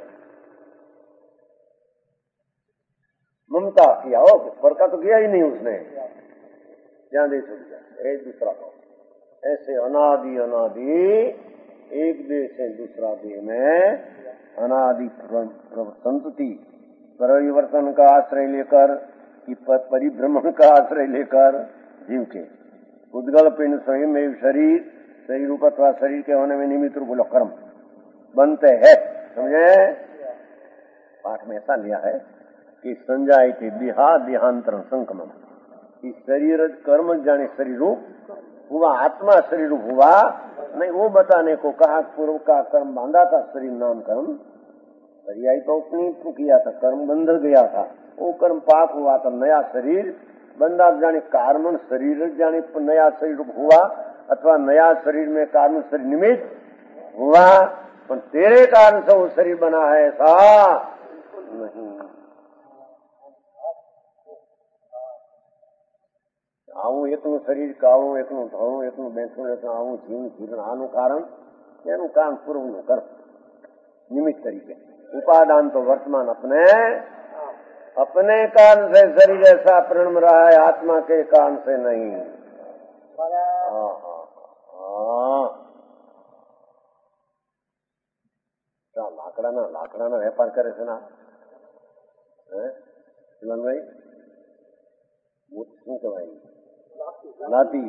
ममता किया, हो फरका तो किया ही नहीं उसने, जहाँ देह छूट गया, एक दूसरा भाव। ऐसे अनादि एक देह से दूसरा देह में अनादि संतति परिवर्तन का आश्रय लेकर, परिभ्रमण का आश्रय लेकर जीव के उद्गल पिंड स्वयं में शरीर रूप अथवा शरीर के होने में निमित्त रूप कर्म बनते हैं। समझे? पाठ में ऐसा लिया है कि संजायते देहांतर संकमम, कि शरीर कर्म जाने शरीर रूप हुआ, आत्मा शरीर रूप हुआ नहीं, वो बताने को कहा पूर्व का कर्म बांधा था, शरीर नाम कर्म पर्याय तो अपनी किया था, कर्म बंध गया था, वो कर्म पाप हुआ था, नया शरीर बंधा, जाने कारण शरीर जाने नया शरीर रूप हुआ, अथवा नया शरीर में कारण शरीर निमित्त हुआ, पर तेरे कारण से वो शरीर बना है, ऐसा नहीं। આવું એકનું શરીર કાળું, એકનું ધોળું, એકનું બેસું, એકનું આવું જીવન, આનું કારણ એનું કારણ પૂર્વનું કર્મ નિમિત્ત તરીકે, ઉપાદાન તો વર્તमान अपने कारण से शरीर ऐसा प्रणम रहा है, आत्मा के कारण से नहीं। લાકડાના વેપાર કરે છે ને શિવનભાઈ શું કહેવાય લાતી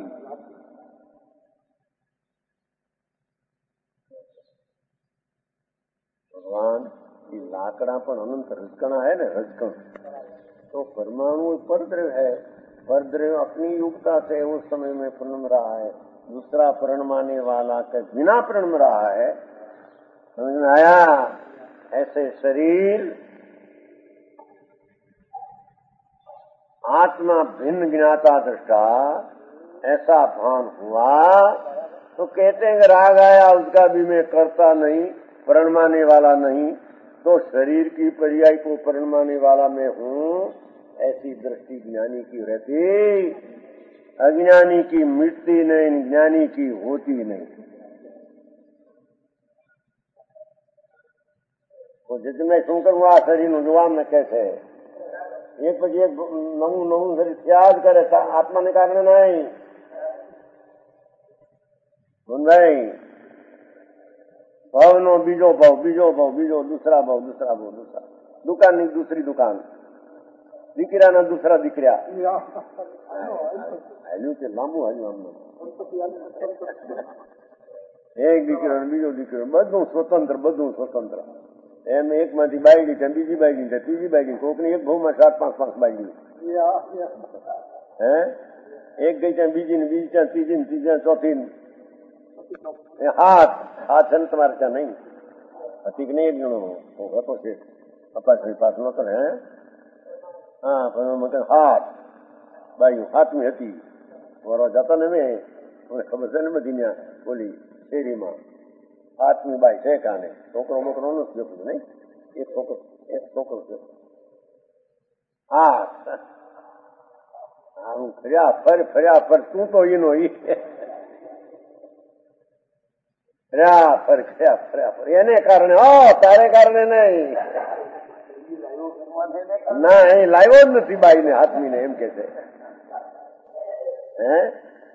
भगवान ये लाकड़ा पर अनंत रजकणा है ना, रजकण तो परमाणु परद्रव्य है, परद्रव्य अपनी युक्ता से उस समय में प्रणम रहा है, दूसरा प्रणमाने वाला के बिना प्रणम रहा है। समझ में आया? ऐसे शरीर आत्मा भिन्न ज्ञाता दृष्टा ऐसा भान हुआ तो कहते हैं राग आया उसका भी मैं करता नहीं, प्रणमाने वाला नहीं, तो शरीर की पर्याय को प्रणमाने वाला मैं हूँ, ऐसी दृष्टि ज्ञानी की रहती, अज्ञानी की मिटती नहीं, ज्ञानी की होती नहीं। तो जितने શું કરવું આ શરીરનું જોવાનું कैसे એક પછી એક નવું નવું શરીર થયા જ કરે, આત્માને કારણે નહીં। ભાઈ ભાવનો બીજો ભાવ, બીજો ભાવ, બીજો દૂસરા ભાવ, દૂસરા ભાવ, દૂસરા દુકાનની દૂસરી દુકાન, દીકરાના દૂસરા દીકરા, હાલ્યું કે લાંબુ હાલ્યું આમ એક દીકરો બીજો દીકરો, બધું સ્વતંત્ર, બધું સ્વતંત્ર। એમ એકમાંથી બાયડી છે, બીજી બાયડી છે, ત્રીજી બાયડી, કોકની એક ભાવમાં 4-5 બાયડી, હે એક ગઈ ત્યાં બીજી ને બીજી ત્યાં ત્રીજી ને ત્રીજી ચોથી, હાથ હાથ છે ને તમારે ત્યાં નહીં હતી કે નહીં? એક જણો હતો છે અપાશ્રી પાસ નતો ને, હા પણ હાથ બાઈ હાથમી હતી, વરવા જતા ને મેં મને ખબર છે ને બધી ત્યાં બોલી શેરીમાં હાથમી બાઈ છે કાને, છોકરો મોકરો નથી જોતું નહીં, એક છોકરો છે હાથ, હું ફર્યા ફર તું તો એનો ફર્યા એને કારણે, તારે કારણે નહીં, ના એ લાવ્યો જ નથી બાઈ ને હાથમી ને, એમ કે છે હે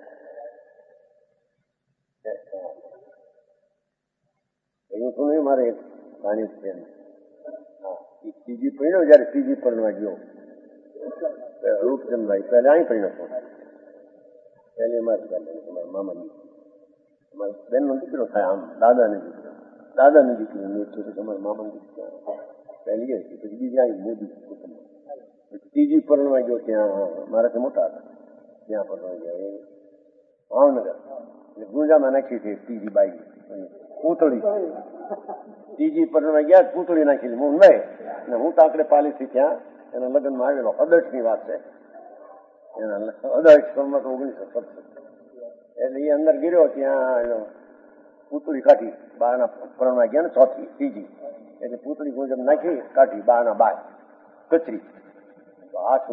એવું તો નહીં। મારે એક પાણી છે ત્રીજી પૈણો, જયારે ત્રીજી પરણવા ગયો રૂપચંદભાઈ, પહેલા અહીં પૈણો હતો, પહેલી અમારી તમારા મામાની અમારા બેન નો દીકરો થાય, આમ દાદાની દીકરી છે, તમારા મામાની દીકરી પહેલી હતી, પછી બીજી આવી મોદી કુટુંબ, ત્રીજી પરણવા ગયો ત્યાં મારાથી મોટા હતા, ત્યાં પરણવા ગયા એ ભાવનગર, ગુંજામાં નાખી છે ત્રીજી બાઈ પૂતળી, ત્રીજી પરણવા ગયા પૂતળી નાખી હું નહીં, અને હું તાકડે પાલીથી ત્યાં એના લગ્નમાં આવેલો, અદક્ષની વાત છે, એના અદક્ષ 1967, એટલે એ અંદર ગીર્યો, ત્યાં પૂતળી કાઢી, બારના પરણવા ગયા ને ચોથી ત્રીજી, એટલે પૂતળી ગુંજમ નાખી કાઢી, બારના બાર કચરી, આ શું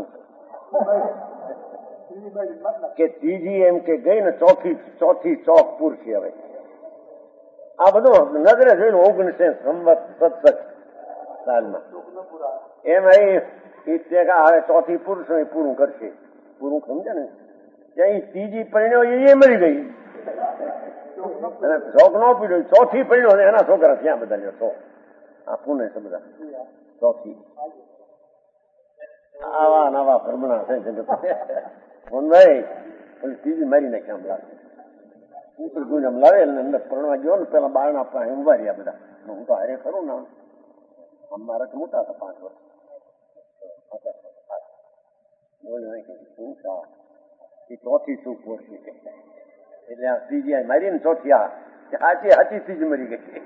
કે ત્રીજી એમ કે ગઈ ને ચોથી ચોક પૂરશે। હવે આ બધું નગરે જોઈને 1967 સાલમાં એમ હવે ચોથી પુરુષ પૂરું કરશે, પૂરું સમજે ને, ત્યાં ત્રીજી પરિણ્યો એ મરી ગઈ, અને શોખ ન પીડ્યો, ચોથી પરિણ્યો એના છોકરા ત્યાં બધા લ્યો, 100 આ પુણે છે બધા, ચોથી આવા નવા ભ્રમણા છે જગત ભાઈ, ત્રીજી મારી નાખી આમ લાગે, પૂતળી ગુંજ આમ લાવે એટલે અંદર પરણવા ગયો ને પેલા બારણા પાસે ઉભા રહ્યા બધા, હું તો હારે ખરું ને આમ મારા મોટા હતા 5 વર્ષ, બોલી નાખી એ ચોથી શું પોષી, એટલે આ ત્રીજી મારી ને ચોથી હાચી ત્રીજી મરી ગઈ।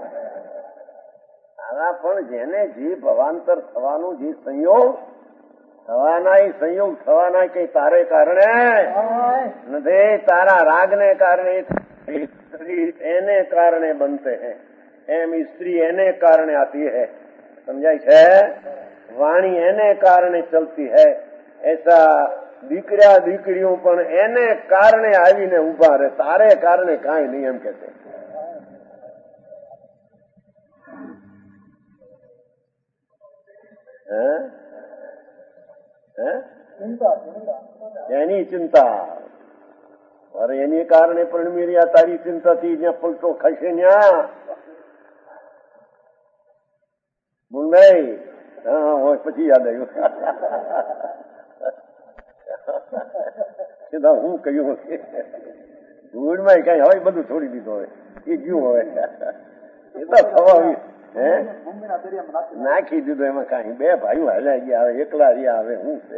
આના પણ જેને જે ભવાંતર થવાનું જે સંયોગ થવાના, એ સંયોગ થવાના કઈ તારે કારણે નથી, તારા રાગને કારણે એને કારણે બનતે હૈ, એમ સ્ત્રી એને કારણે આતી है, समझाई है, वाणी એને કારણે ચલતી है, ऐसा દીકરા દીકરીઓ પણ એને કારણે આવીને ઉભા રહે, તારે કારણે કાંઈ નહીં, એમ કે છે। એની ચિંતા અરે એની કારણે પરણમેરિયા તારી ચિંતાથી જ્યાં પલટો ખસે ન્યા મુંબઈ. હા હોય પછી યાદ આવ્યું સીધા હું કહ્યું ધૂળમાં કઈ હવે બધું છોડી દીધું હવે એ ગયું હવે એ તો થવા હે નાખી દીધું એમાં કઈ બે ભાઈઓ હાલ્યા ગયા હવે એકલા રહ્યા હવે હું છે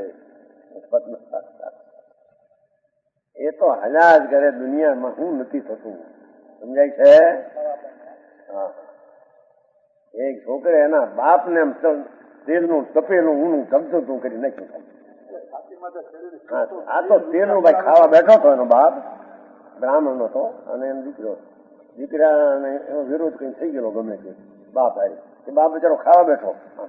એ તો હાલ્યા જ કરે દુનિયામાં હું નથી થતું સમજાય છે. હા એક છોકરે એના બાપ ને એમ તેલનું તપેલું ઊનું ધમધમતું કરી નાખ્યું. આ તો તેલનું ભાઈ ખાવા બેઠો હતો એનો બાપ બ્રાહ્મણ હતો અને એમ દીકરાને એનો વિરોધ કઈ થઈ ગયેલો ગમે તે બાપ હારી એ બાપ બચારો ખાવા બેઠો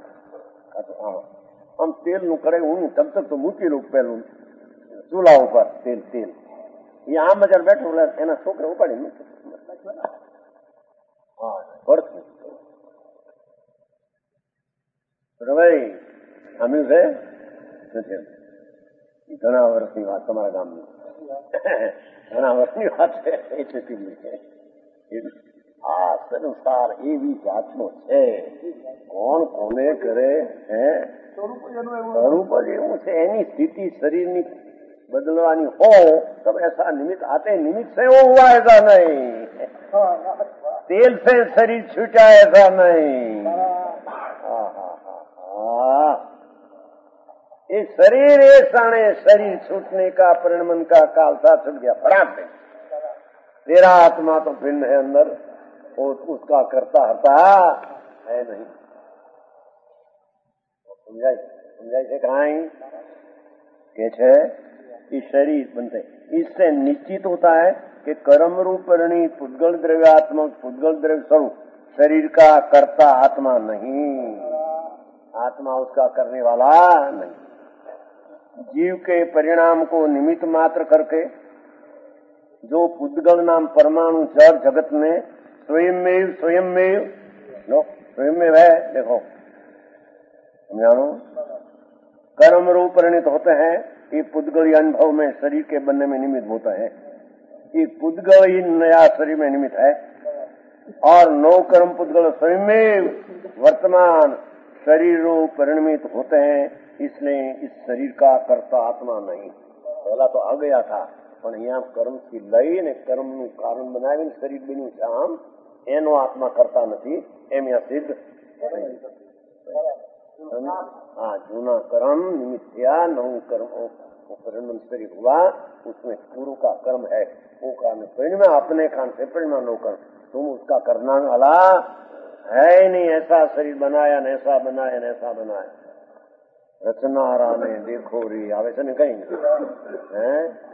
આમ તેલનું કડાઈ ઊનું ધમધમતું મૂકેલું પેલું ચૂલા ઉપર તેલ એ આમ બજાર બેઠો એના છોકરા ઉપાડી મૂક્યું. હા પડતું ભાઈ આમ્યું છે નથી. ઘણા વર્ષની વાત તમારા ગામની ઘણા વર્ષની વાત છે. આ સંસાર એવી જાતનો છે કોણ કોને કરે હે સ્વરૂપ જ એવું છે. એની સ્થિતિ શરીરની बदलवानी हो तब ऐसा निमित्त आते निमित्त से वो हुआ ऐसा नहीं तेल से शरीर छूटा ऐसा नहीं. ये शरीर ये साणे शरीर छूटने का परिणमन का काल था छूट गया फटाक से. तेरा आत्मा तो भिन्न है अंदर और उसका करता हरता है नहीं. समझाई से कहा के छे कि शरीर बनते इससे निश्चित होता है कि कर्म रूप परिणित पुद्गल द्रव्यात्मक पुद्गल द्रव्य स्वरूप शरीर का कर्ता आत्मा नहीं. आत्मा उसका करने वाला नहीं. जीव के परिणाम को निमित्त मात्र करके जो पुद्गल नाम परमाणु जड़ जगत में स्वयं में है. देखो समझानो कर्म रूप परिणित होते हैं. ये पुद्गल अनुभव में शरीर के बनने में निमित्त होता है. ये पुद्गल ही नया शरीर में निमित्त है और नौ कर्म पुद्गल स्वयं में वर्तमान शरीर रूप परिणमित होते हैं. इसलिए इस शरीर का कर्ता आत्मा नहीं. पहला तो आ गया था પણ અહીંયા કર્મ થી લઈને કર્મનું કારણ બનાવીને શરીર બન્યું છે. આમ એનો આત્મા કરતા નથી એમ અહીંયા સિદ્ધ. हाँ जूना कर्म निमित्त या नौ कर्म परिणाम शरीर हुआ उसमें पूर्व का कर्म है वो कर्म परिणाम अपने कान से परिणाम नो कर्म तुम उसका करना वाला है ही नहीं. ऐसा शरीर बनाया न ऐसा बनाया न ऐसा बनाया रचनारा ने देखो री आवे से कहीं है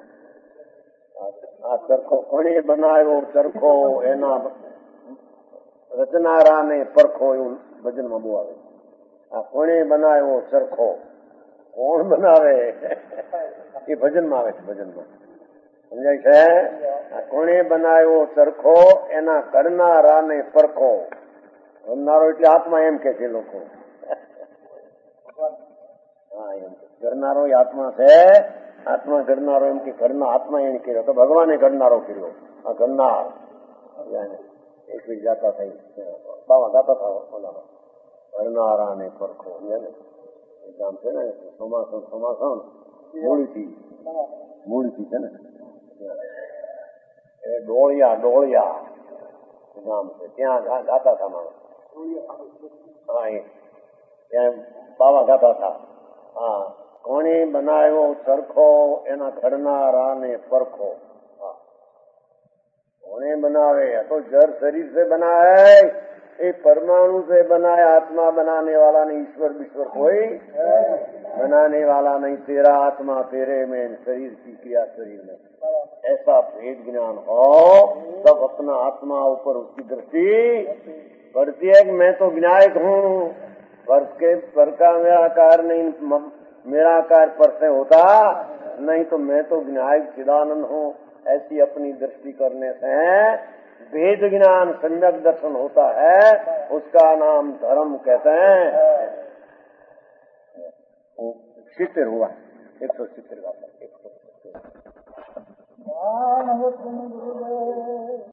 आ चरखो कोने बनायो चरखो एना रचनारा ने परखो भजन में बो आवे. આ કોણે બનાવ્યો ચરખો કોણ બનાવે એ ભજનમાં આવે છે. ભજનમાં સમજાય છે. આ કોણે બનાવ્યો ચરખો એના કરનારાને પરખો. કરનારો એટલે આત્મા એમ કે છે લોકો. હા એમ કરનારો આત્મા છે. આત્મા કરનારો એમ કે ઘરના આત્મા એને કર્યો તો ભગવાને કરનારો કર્યો. આ કરનાર એક જાતા થઈ બાવા ગાતા હતા ઓલામાં કરનારા ને પરખો ગામ છે ને સમાસન મૂળથી છે ને એ ડોળિયા ગામ છે ત્યાં ગાતા હતા માણસ. હા ત્યાં બાવા ગાતા હતા. હા કોણે બનાવ્યો ચરખો એના કરનારા ને પરખો. હા કોણે बनावे तो जड़ शरीर से बना है. ये परमाणु से बनाया आत्मा बनाने वाला नहीं. ईश्वर विश्वर कोई बनाने वाला नहीं. तेरा आत्मा तेरे में शरीर की क्रिया शरीर में. ऐसा भेद ज्ञान हो तब अपना आत्मा ऊपर उसकी दृष्टि पड़ती है कि मैं तो विनायक हूँ पर का मेरा कार्य नहीं. मेरा कार्य पर से होता नहीं तो मैं तो विनायक चिदानंद हूँ. ऐसी अपनी दृष्टि करने से भेद ज्ञान सम्यक दर्शन होता है. उसका नाम धर्म कहते हैं. 70 हुआ 170 का
गुरुदेव